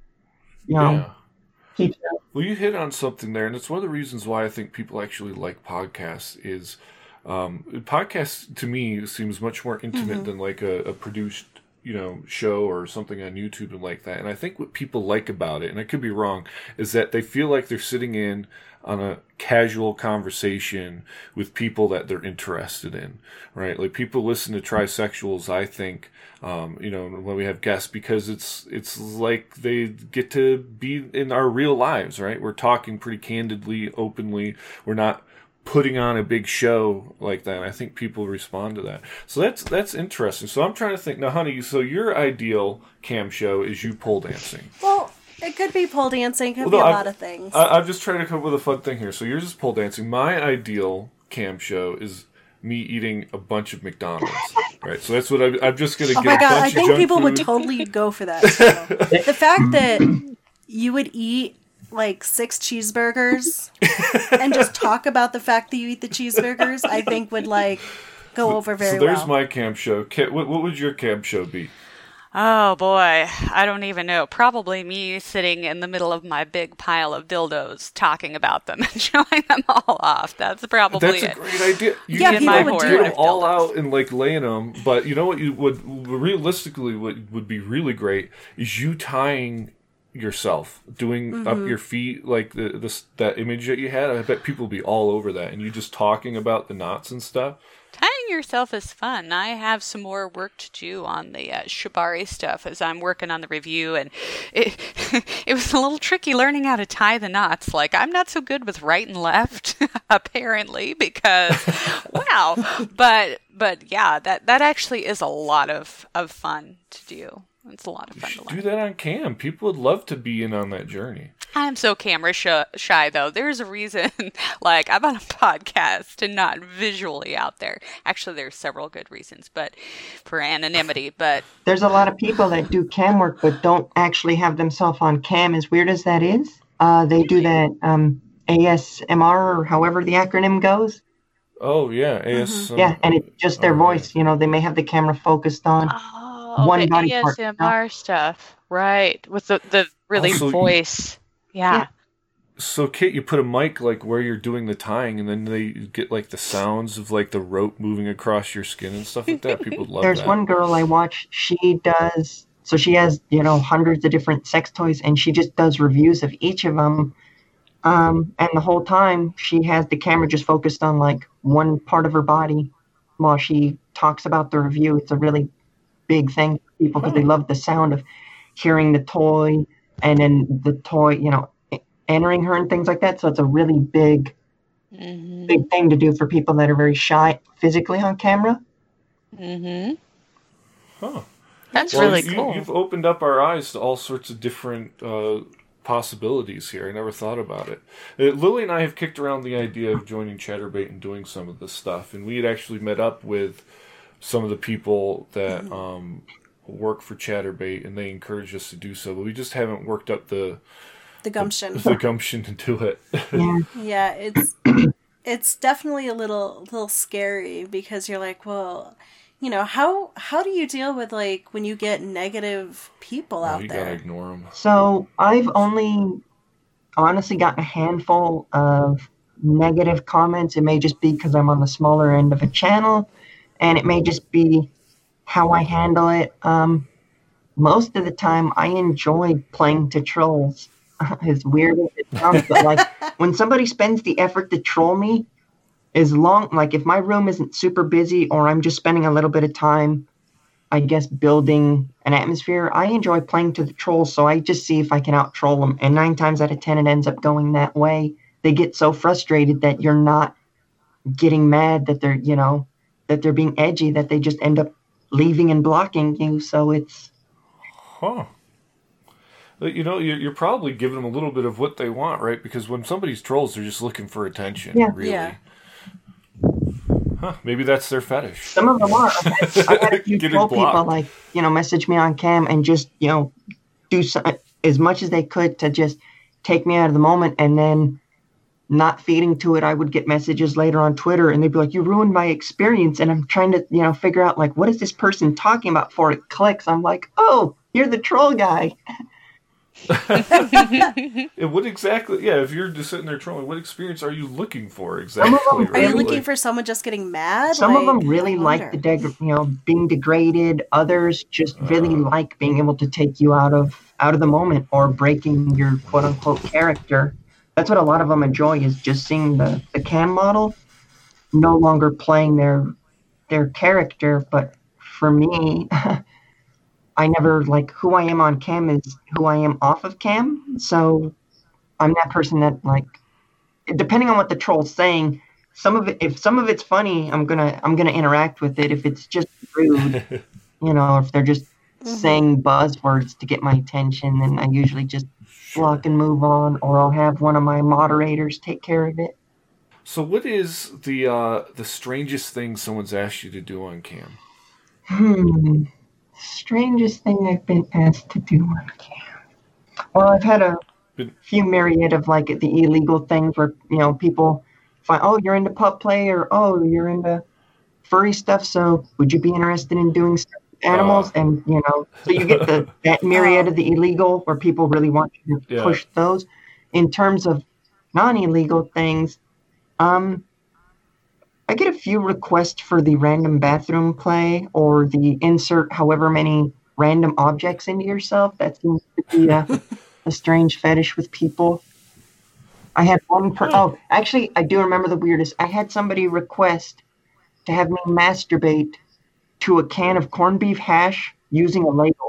you know, Yeah. keeps. Well, you hit on something there, and it's one of the reasons why I think people actually like podcasts is um, podcasts to me seems much more intimate Mm-hmm. than like a, a produced, you know, show or something on YouTube and like that. And I think what people like about it, and I could be wrong, is that they feel like they're sitting in on a casual conversation with people that they're interested in, right? Like people listen to Trisexuals, I think, um, you know, when we have guests, because it's it's like they get to be in our real lives, right? We're talking pretty candidly, openly. We're not putting on a big show like that. And I think people respond to that. So that's that's interesting. So I'm trying to think now, honey. So your ideal cam show is you pole dancing. Well, it could be pole dancing. Could Well, be no, a I'm- lot of things. I, I'm just trying to come up with a fun thing here. So yours is pole dancing. My ideal cam show is me eating a bunch of McDonald's. Right. So that's what I, I'm just going to Oh get my a god, bunch I of think junk people would food. totally go for that. Too. The fact that you would eat like six cheeseburgers and just talk about the fact that you eat the cheeseburgers, I think would like go over very So there's well. my cam show. Ca- What, what would your cam show be? Oh boy, I don't even know. Probably me sitting in the middle of my big pile of dildos, talking about them and showing them all off. That's probably That's it. a great idea. You Yeah, can, people like, would get do them it. all out and like laying them. But you know what? You would realistically what would be really great is you tying yourself, doing Mm-hmm. up your feet like the this that image that you had. I bet people would be all over that, and you just talking about the knots and stuff. Tying yourself is fun. I have some more work to do on the uh, Shibari stuff as I'm working on the review, and it it was a little tricky learning how to tie the knots. Like, I'm not so good with right and left, apparently, because wow. But but yeah, that that actually is a lot of of fun to do. It's a lot of You fun to should learn. do that on cam. People would love to be in on that journey. I'm so camera sh- shy, though. There's a reason, like, I'm on a podcast and not visually out there. Actually, there's several good reasons, but for anonymity, but There's a lot of people that do cam work but don't actually have themselves on cam. As weird as that is, uh, they do that um, A S M R or however the acronym goes. Oh yeah, A S. um, Yeah, and it's just their oh, voice. You know, they may have the camera focused on. oh, One the body part, A S M R stuff, right? With the the really Also, you- voice, yeah. Yeah. So, Kit, you put a mic like where you're doing the tying, and then they get like the sounds of like the rope moving across your skin and stuff like that. People would love There's that. one girl I watch. She does. So she has, you know, hundreds of different sex toys, and she just does reviews of each of them. Um, and the whole time she has the camera just focused on like one part of her body while she talks about the review. It's a really big thing for people because they love the sound of hearing the toy and then the toy, you know, entering her and things like that. So it's a really big, Mm-hmm. big thing to do for people that are very shy physically on camera. Mm-hmm. Huh. That's Well, really you, cool. You've opened up our eyes to all sorts of different uh, possibilities here. I never thought about it. Uh, Lily and I have kicked around the idea of joining Chatterbait and doing some of this stuff, and we had actually met up with some of the people that um, work for Chatterbait, and they encouraged us to do so, but we just haven't worked up the The gumption. the gumption to do it. Yeah. Yeah, it's it's definitely a little little scary because you're like, well, you know, how how do you deal with like when you get negative people Oh, out you gotta there? ignore them. So I've only honestly gotten a handful of negative comments. It may just be because I'm on the smaller end of a channel, and it may just be how I handle it. Um, most of the time, I enjoy playing to trolls. As weird as it sounds, but like when somebody spends the effort to troll me, as long like if my room isn't super busy or I'm just spending a little bit of time, I guess, building an atmosphere, I enjoy playing to the trolls, so I just see if I can out troll them. And nine times out of ten, it ends up going that way. They get so frustrated that you're not getting mad that they're, you know, that they're being edgy, that they just end up leaving and blocking you. So it's, Huh. You know, you're you're probably giving them a little bit of what they want, right? Because when somebody's trolls, they're just looking for attention, Yeah. really. Yeah. Huh, maybe that's their fetish. Some of them are. I've had, I've had a few Getting troll people blocked. like, you know, message me on cam and just, you know, do so, as much as they could to just take me out of the moment, and then not feeding to it. I would get messages later on Twitter and they'd be like, you ruined my experience. And I'm trying to, you know, figure out like, what is this person talking about before it clicks? I'm like, oh, you're the troll guy. Yeah, what exactly? Yeah, if you're just sitting there trolling, what experience are you looking for exactly? them- Are you right? looking Like- for someone just getting mad? Some of Like, them really I like wonder. the deg- you know, being degraded. Others just really like being able to take you out of out of the moment or breaking your quote unquote character. That's what a lot of them enjoy, is just seeing the, the cam model no longer playing their their character. But for me, I never like who I am on cam is who I am off of cam. So I'm that person that, like, depending on what the troll's saying, some of it, if some of it's funny, I'm gonna I'm gonna interact with it. If it's just rude, you know, if they're just saying buzzwords to get my attention, then I usually just block and move on, or I'll have one of my moderators take care of it. So, what is the uh, the strangest thing someone's asked you to do on cam? Hmm. Strangest thing I've been asked to do on cam. Well, I've had a Been- few myriad of like the illegal things where, you know, people find, oh, you're into pup play, or oh, you're into furry stuff, so would you be interested in doing stuff with animals? Uh. And, you know, so you get the that myriad of the illegal where people really want you to Yeah. push those. In terms of non-illegal things, um, I get a few requests for the random bathroom play or the insert however many random objects into yourself. That seems to be a, a strange fetish with people. I had one per- oh, actually, I do remember the weirdest. I had somebody request to have me masturbate to a can of corned beef hash using a ladle.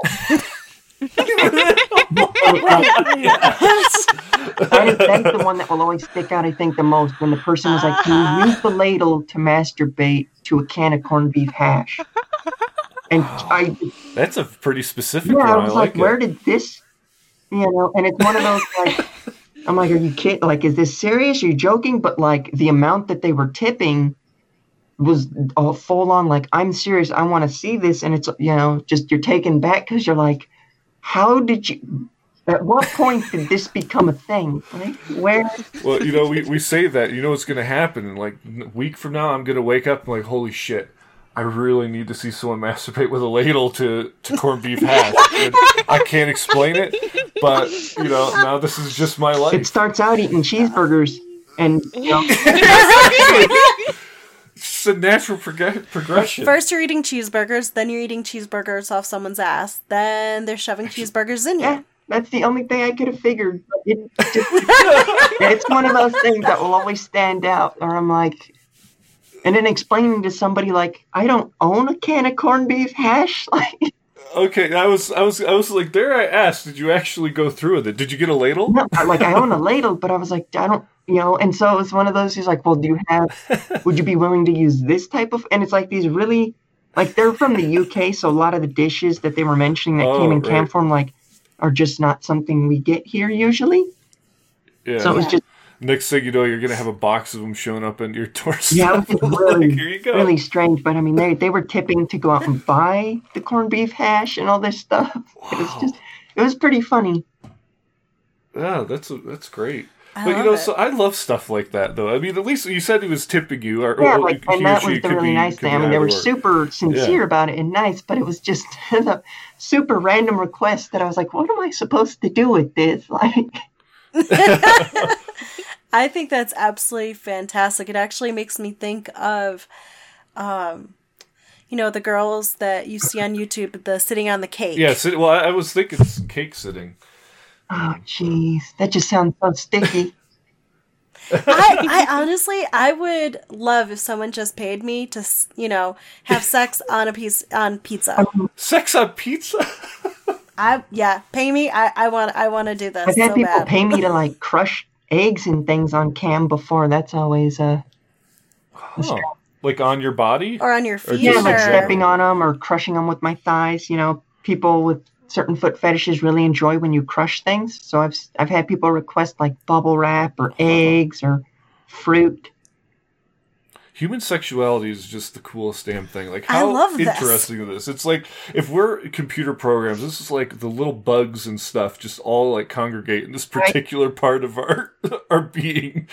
That is, that's the one that will always stick out, I think, the most, when the person was like, can you use the ladle to masturbate to a can of corned beef hash? And I, That's a pretty specific yeah, one. I I was like like, where it. did this, you know, and it's one of those, like, I'm like, are you kidding? Like, is this serious? Are you joking? But, like, the amount that they were tipping was all full on, like, I'm serious. I want to see this. And it's, you know, just you're taken back because you're like, how did you, at what point did this become a thing? Like, where? Well, you know, we, we say that. You know what's going to happen. And, like, a week from now, I'm going to wake up and, like, holy shit. I really need to see someone masturbate with a ladle to, to corned beef hash. And I can't explain it, but, you know, now this is just my It life. starts out eating cheeseburgers and, you know, It's a natural prog- progression. First you're eating cheeseburgers, then you're eating cheeseburgers off someone's ass, then they're shoving cheeseburgers in you. yeah, that's the only thing I could have figured. But It, just, it's one of those things that will always stand out, or I'm like, and then explaining to somebody like, I don't own a can of corned beef hash. Like, Okay, I was, I was, I was like, there. I asked, did you actually go through with it? Did you get a ladle? no, I- like I own a ladle, but I was like, I don't, you know. And so it was one of those. He's like, well, do you have? Would you be willing to use this type of? And it's like these really, like they're from the U K, so a lot of the dishes that they were mentioning that Oh, came in right. cam form, like, are just not something we get here usually. Yeah. So it was Yeah. just. Next thing you know, you're gonna have a box of them showing up in your doorstep. Yeah, it was really, Like, here you go. really strange. But I mean, they they were tipping to go out and buy the corned beef hash and all this stuff. It was just, it was pretty funny. Yeah, that's that's great. I but you love know, it. so I love stuff like that, though. I mean, at least you said he was tipping you, or, Yeah, or like, he and or that she was the could really be- nice could thing. be I mean, out they of were work. super sincere Yeah. about it and nice, but it was just the super random request that I was like, what am I supposed to do with this? Like, I think that's absolutely fantastic. It actually makes me think of, um, you know, the girls that you see on YouTube, the sitting on the cake. Yeah, sit, well, I, I was thinking s- cake sitting. oh, jeez, that just sounds so sticky. I, I honestly, I would love if someone just paid me to, s- you know, have sex on a piece on pizza. Sex on pizza? I yeah, pay me. I, I want I want to do this I've had so people bad. pay me to like crush eggs and things on cam before. That's always uh, Huh. Like on your body? Or on your feet. yeah, just like or- stepping on them or crushing them with my thighs. You know, people with certain foot fetishes really enjoy when you crush things. So I've I've had people request like bubble wrap or eggs or fruit. human sexuality is just the coolest damn thing. Like, I how love this. interesting it is. It's like, if we're computer programs, this is like the little bugs and stuff just all like congregate in this particular right. part of our our being.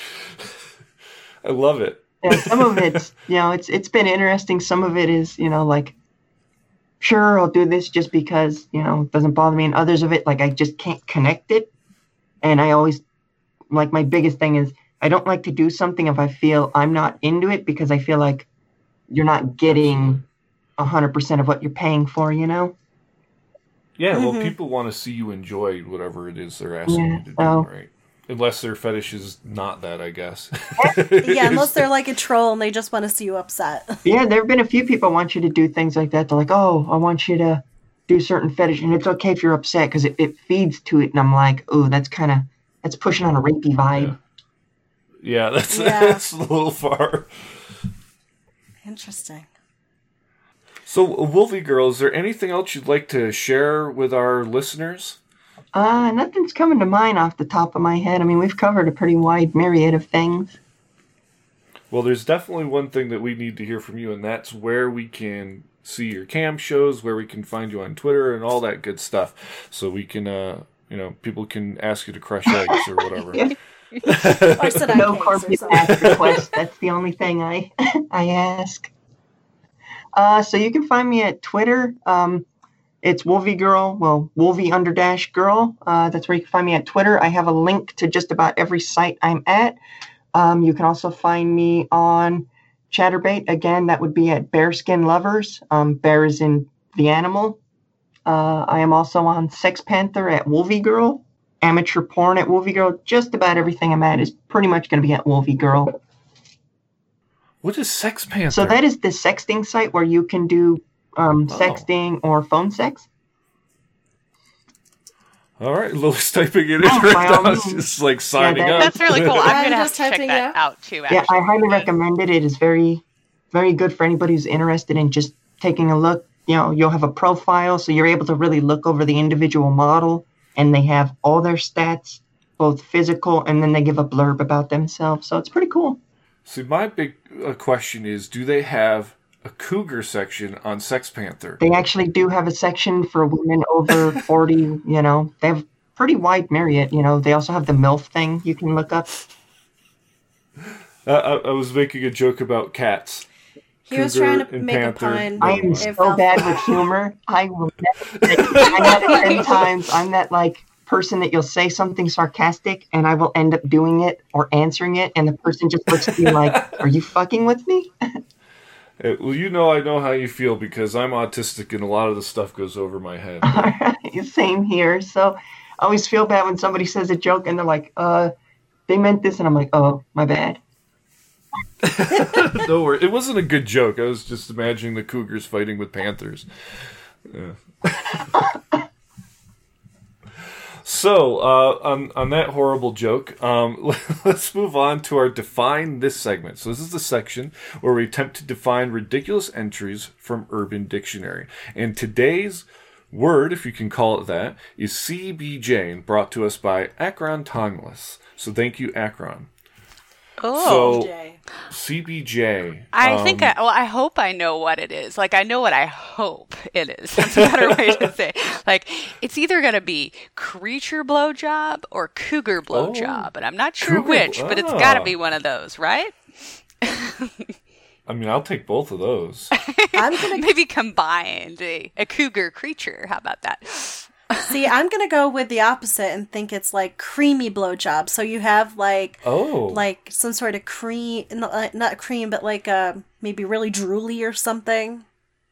I love it. Yeah, some of it's, you know, it's it's been interesting. Some of it is, you know, like, sure, I'll do this just because, you know, it doesn't bother me. And others of it, like, I just can't connect it. And I always, like, my biggest thing is, I don't like to do something if I feel I'm not into it, because I feel like you're not getting one hundred percent of what you're paying for, you know? Yeah, Mm-hmm. well, people want to see you enjoy whatever it is they're asking Yeah, you to do, so- right? Unless their fetish is not that, I guess. Yeah, unless they're like a troll and they just want to see you upset. Yeah, there have been a few people want you to do things like that. They're like, oh, I want you to do certain fetish. And it's okay if you're upset because it, it feeds to it. And I'm like, oh, that's kind of, that's pushing on a rapey vibe. Yeah, yeah that's, Yeah. that's a little far. Interesting. So, Wolfie Girl, is there anything else you'd like to share with our listeners? Uh, nothing's coming to mind off the top of my head. I mean, we've covered a pretty wide myriad of things. Well, there's definitely one thing that we need to hear from you, and that's where we can see your cam shows, where we can find you on Twitter, and all that good stuff. So we can, uh, you know, people can ask you to crush eggs or whatever. Yeah. Or sit on No cakes or corporate something. ask requests. That's the only thing I I ask. Uh, so you can find me at Twitter. Um, it's Wolvie Girl. Well, Wolvie under dash girl. Uh, that's where you can find me at Twitter. I have a link to just about every site I'm at. Um, you can also find me on Chatterbait. Again, that would be at Bearskin Lovers. Um, bear is in the animal. Uh, I am also on Sex Panther at Wolvie Girl. Amateur porn at Wolvie Girl. Just about everything I'm at is pretty much going to be at Wolvie Girl. What is Sex Panther? So that is the sexting site where you can do um, Oh. sexting or phone sex. All right, Lily's typing it in Oh, by right all now. means. She's like signing that- up. That's really cool. I'm I'm gonna have just to check typing that it. out too. Yeah, Actually. I highly recommend it. It is very, very good for anybody who's interested in just taking a look. You know, you'll have a profile, so you're able to really look over the individual model, and they have all their stats, both physical, and then they give a blurb about themselves. So it's pretty cool. See, my big uh, question is, do they have a cougar section on Sex Panther? They actually do have a section for women over forty. You know, they have pretty wide myriad. You know, they also have the MILF thing you can look up. Uh, I, I was making a joke about cats. He was Cougar trying to and make Panther. a pun. I am It so fell bad flat. with humor. I will never. I had it ten times. I'm that like person that you'll say something sarcastic, and I will end up doing it or answering it, and the person just looks at me like, "Are you fucking with me?" Uh, well, you know I know how you feel because I'm autistic and a lot of the stuff goes over my head. Same here. So I always feel bad when somebody says a joke and they're like, "Uh, they meant this," and I'm like, "Oh, my bad." No worries. It wasn't a good joke. I was just imagining the cougars fighting with panthers. Yeah. So, uh, on, on that horrible joke, um, let's move on to our Define This segment. So this is the section where we attempt to define ridiculous entries from Urban Dictionary. And today's word, if you can call it that, is C B J, brought to us by Akron Tongless. So thank you, Akron. Oh, So, Jay. C B J. I um, think I, well, I hope I know what it is. Like, I know what I hope it is. That's a better way to say. Like, it's either going to be creature blowjob or cougar blowjob, and I'm not sure cougar which, bl- but it's got to ah. be one of those, right? I mean, I'll take both of those. I'm gonna Maybe combined a, a cougar creature. How about that? see. I'm gonna go with the opposite and think it's like creamy blowjob. So you have like Oh. like some sort of cream, not, not cream, but like uh maybe really drooly or something.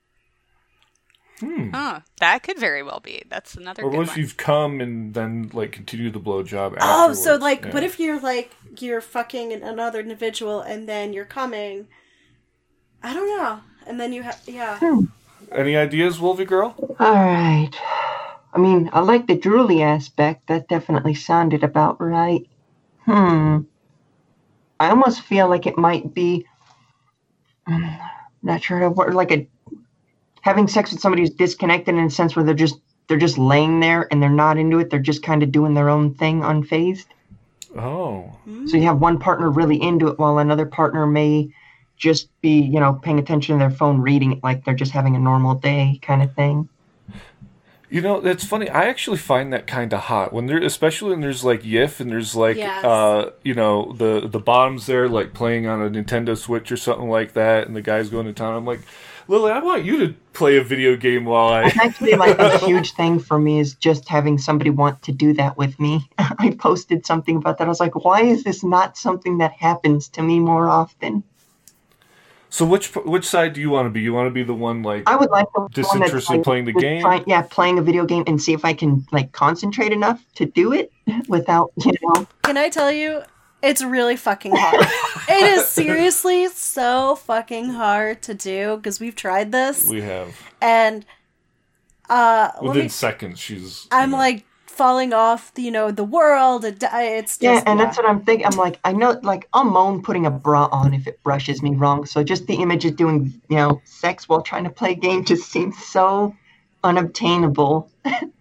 Oh, that could very well be. That's another Or good what if one. you've come and then, like, continue the blowjob afterwards? Oh, so like, Yeah. what if you're like you're fucking another individual and then you're coming? I don't know. And then you have yeah. Any ideas, Wolvie Girl? All right. I mean, I like the drooly aspect. That definitely sounded about right. Hmm. I almost feel like it might be. mm, Not sure how to word like a having sex with somebody who's disconnected in a sense where they're just they're just laying there and they're not into it. They're just kind of doing their own thing, unfazed. Oh. So you have one partner really into it while another partner may just be, you know, paying attention to their phone, reading it like they're just having a normal day kind of thing. You know, it's funny. I actually find that kind of hot when there, especially when there's like Yif and there's like, Yes. uh, you know, the the bottoms there like playing on a Nintendo Switch or something like that, and the guy's going to town. I'm like, Lily, I want you to play a video game while I. It's actually like a huge thing for me is just having somebody want to do that with me. I posted something about that. I was like, why is this not something that happens to me more often? So which which side do you want to be? You want to be the one like I would like the one that's disinterested in like, playing the just game? try- yeah, playing a video game and see if I can like concentrate enough to do it without, you know. Can I tell you, it's really fucking hard. It is seriously so fucking hard to do because we've tried this We have and uh, let within me, seconds. She's. you I'm know. like falling off, you know, the world. It, it's just Yeah, and that's what I'm thinking. I'm like, I know, like, I'll moan putting a bra on if it brushes me wrong. So just the image of doing, you know, sex while trying to play a game just seems so unobtainable.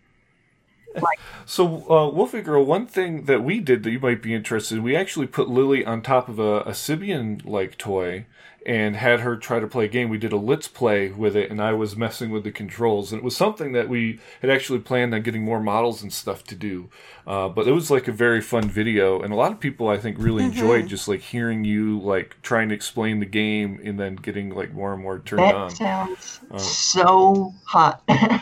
So, uh, Wolfie Girl, one thing that we did that you might be interested in, we actually put Lily on top of a, a Sibian-like toy and had her try to play a game. We did a Let's Play with it, and I was messing with the controls. And it was something that we had actually planned on getting more models and stuff to do. Uh, but it was like a very fun video, and a lot of people, I think, really enjoyed just like hearing you like trying to explain the game and then getting like more and more turned That on. sounds Uh. so hot.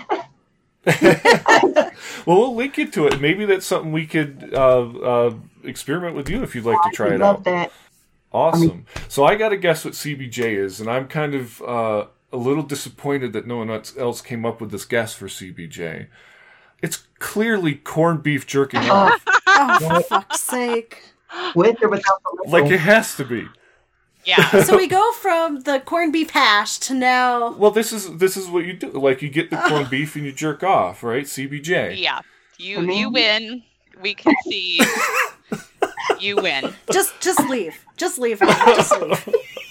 Well, we'll link you to it. Maybe that's something we could uh, uh, experiment with you if you'd like to try I it love out. that. Awesome. So I got to guess what C B J is, and I'm kind of uh, a little disappointed that no one else came up with this guess for C B J. It's clearly corned beef jerking off. oh, for fuck's sake. With or without the Like it has to be. Yeah. So we go from the corned beef hash to now. Well, this is this is what you do. Like you get the corned beef and you jerk off, right? C B J. Yeah. You I mean- you win. We can see. You win. Just just leave. Just leave. Just leave.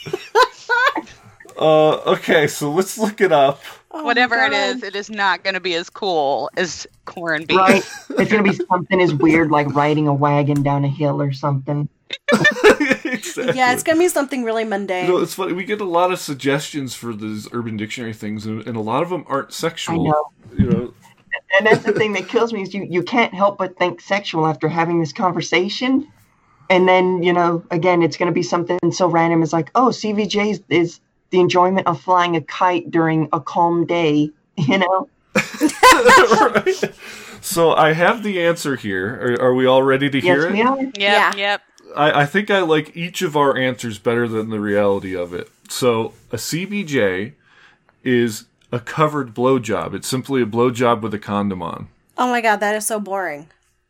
Uh, okay, so let's look it up. Oh my Whatever it God. is, it is not going to be as cool as corned beef. Right? It's going to be something as weird like riding a wagon down a hill or something. Exactly. Yeah, it's gonna be something really mundane. You know, it's funny. We get a lot of suggestions for these Urban Dictionary things, and, and a lot of them aren't sexual. I know. You know, And that's the thing that kills me is you, you can't help but think sexual after having this conversation. And then, you know, again, it's going to be something so random as like, oh, C V J is the enjoyment of flying a kite during a calm day, you know? right? So I have the answer here. Are, are we all ready to hear Yes, it? we are. Yep. Yeah. Yep. I, I think I like each of our answers better than the reality of it. So a C B J is a covered blowjob. It's simply a blowjob with a condom on. Oh my God, that is so boring.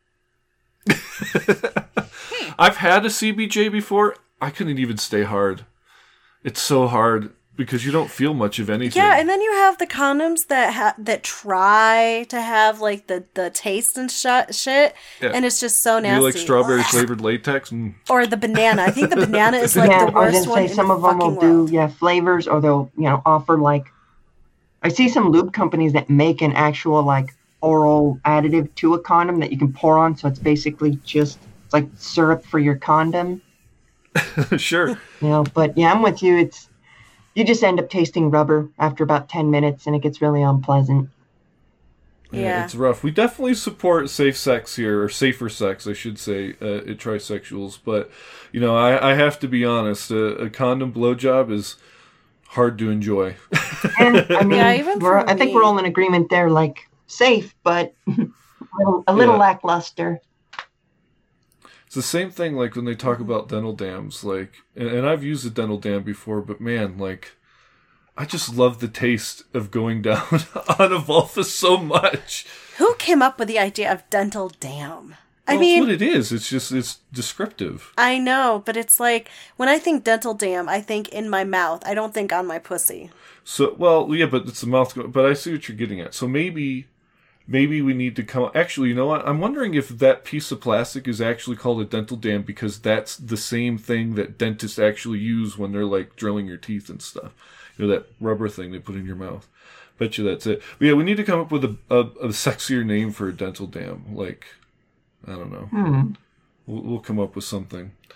I've had a C B J before. I couldn't even stay hard. It's so hard because you don't feel much of anything. Yeah, and then you have the condoms that ha- that try to have like the, the taste and sh- shit, Yeah. and it's just so nasty. you like strawberry flavored latex? Mm. Or the banana. I think the banana is like yeah, the I was worst gonna one say in some the of them will fucking world. do yeah flavors, or they'll you know offer like. I see some lube companies that make an actual like oral additive to a condom that you can pour on, so it's basically just it's like syrup for your condom. Sure. You know, but yeah, I'm with you. It's you just end up tasting rubber after about ten minutes, and it gets really unpleasant. Yeah, Yeah. it's rough. We definitely support safe sex here, or safer sex, I should say, uh, at Trisexuals. But, you know, I, I have to be honest. A, a condom blowjob is hard to enjoy. And I mean, Yeah, even we're, for I think me. we're all in agreement there. Like safe, but a little, a little Yeah. lackluster. It's the same thing like when they talk about dental dams. Like, and, and I've used a dental dam before, but man, like, I just love the taste of going down on a vulva so much. Who came up with the idea of dental dam? I Well, mean, it's what it is. It's just, it's descriptive. I know, but it's like when I think dental dam, I think in my mouth. I don't think on my pussy. So, well, yeah, but it's the mouth. Go- but I see what you're getting at. So maybe, maybe we need to come. Actually, you know what? I'm wondering if that piece of plastic is actually called a dental dam because that's the same thing that dentists actually use when they're like drilling your teeth and stuff. You know, that rubber thing they put in your mouth. Bet you that's it. But yeah, we need to come up with a, a, a sexier name for a dental dam. Like, I don't know. Hmm. We'll, we'll come up with something.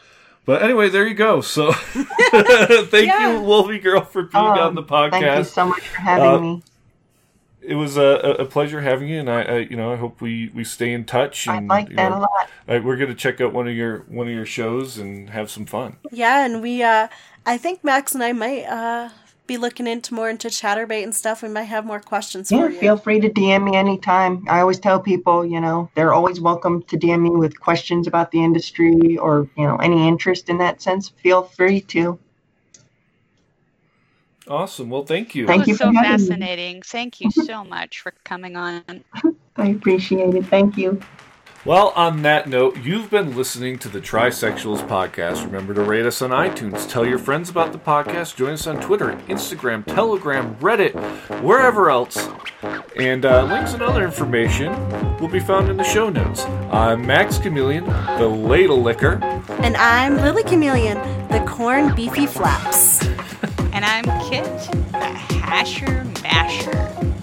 But anyway, there you go. So thank Yeah. you, Wolfie Girl, for being Oh, on the podcast. Thank you so much for having Uh, me. It was a, a pleasure having you, and I, I, you know, I hope we, we stay in touch. I And, like you that know, a lot. uh, we're gonna check out one of your one of your shows and have some fun. Yeah, and we, uh, I think Max and I might uh, be looking into more into Chatterbait and stuff. We might have more questions Yeah, for you. feel free to D M me anytime. I always tell people, you know, they're always welcome to D M me with questions about the industry or, you know, any interest in that sense. Feel free to. Awesome. Well, thank you. Thank It you was for so having me. fascinating. Thank you so much for coming on. I appreciate it. Thank you. Well, on that note, you've been listening to the Trisexuals podcast. Remember to rate us on iTunes. Tell your friends about the podcast. Join us on Twitter, Instagram, Telegram, Reddit, wherever else. And uh, links and other information will be found in the show notes. I'm Max Chameleon, the Ladle Licker. And I'm Lily Chameleon, the corn beefy flaps. And I'm Kit, the Hasher Masher.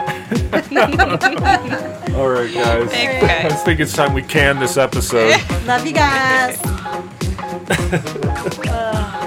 All right, guys. Thanks, guys. I think it's time we can this episode. Love you guys. Ugh.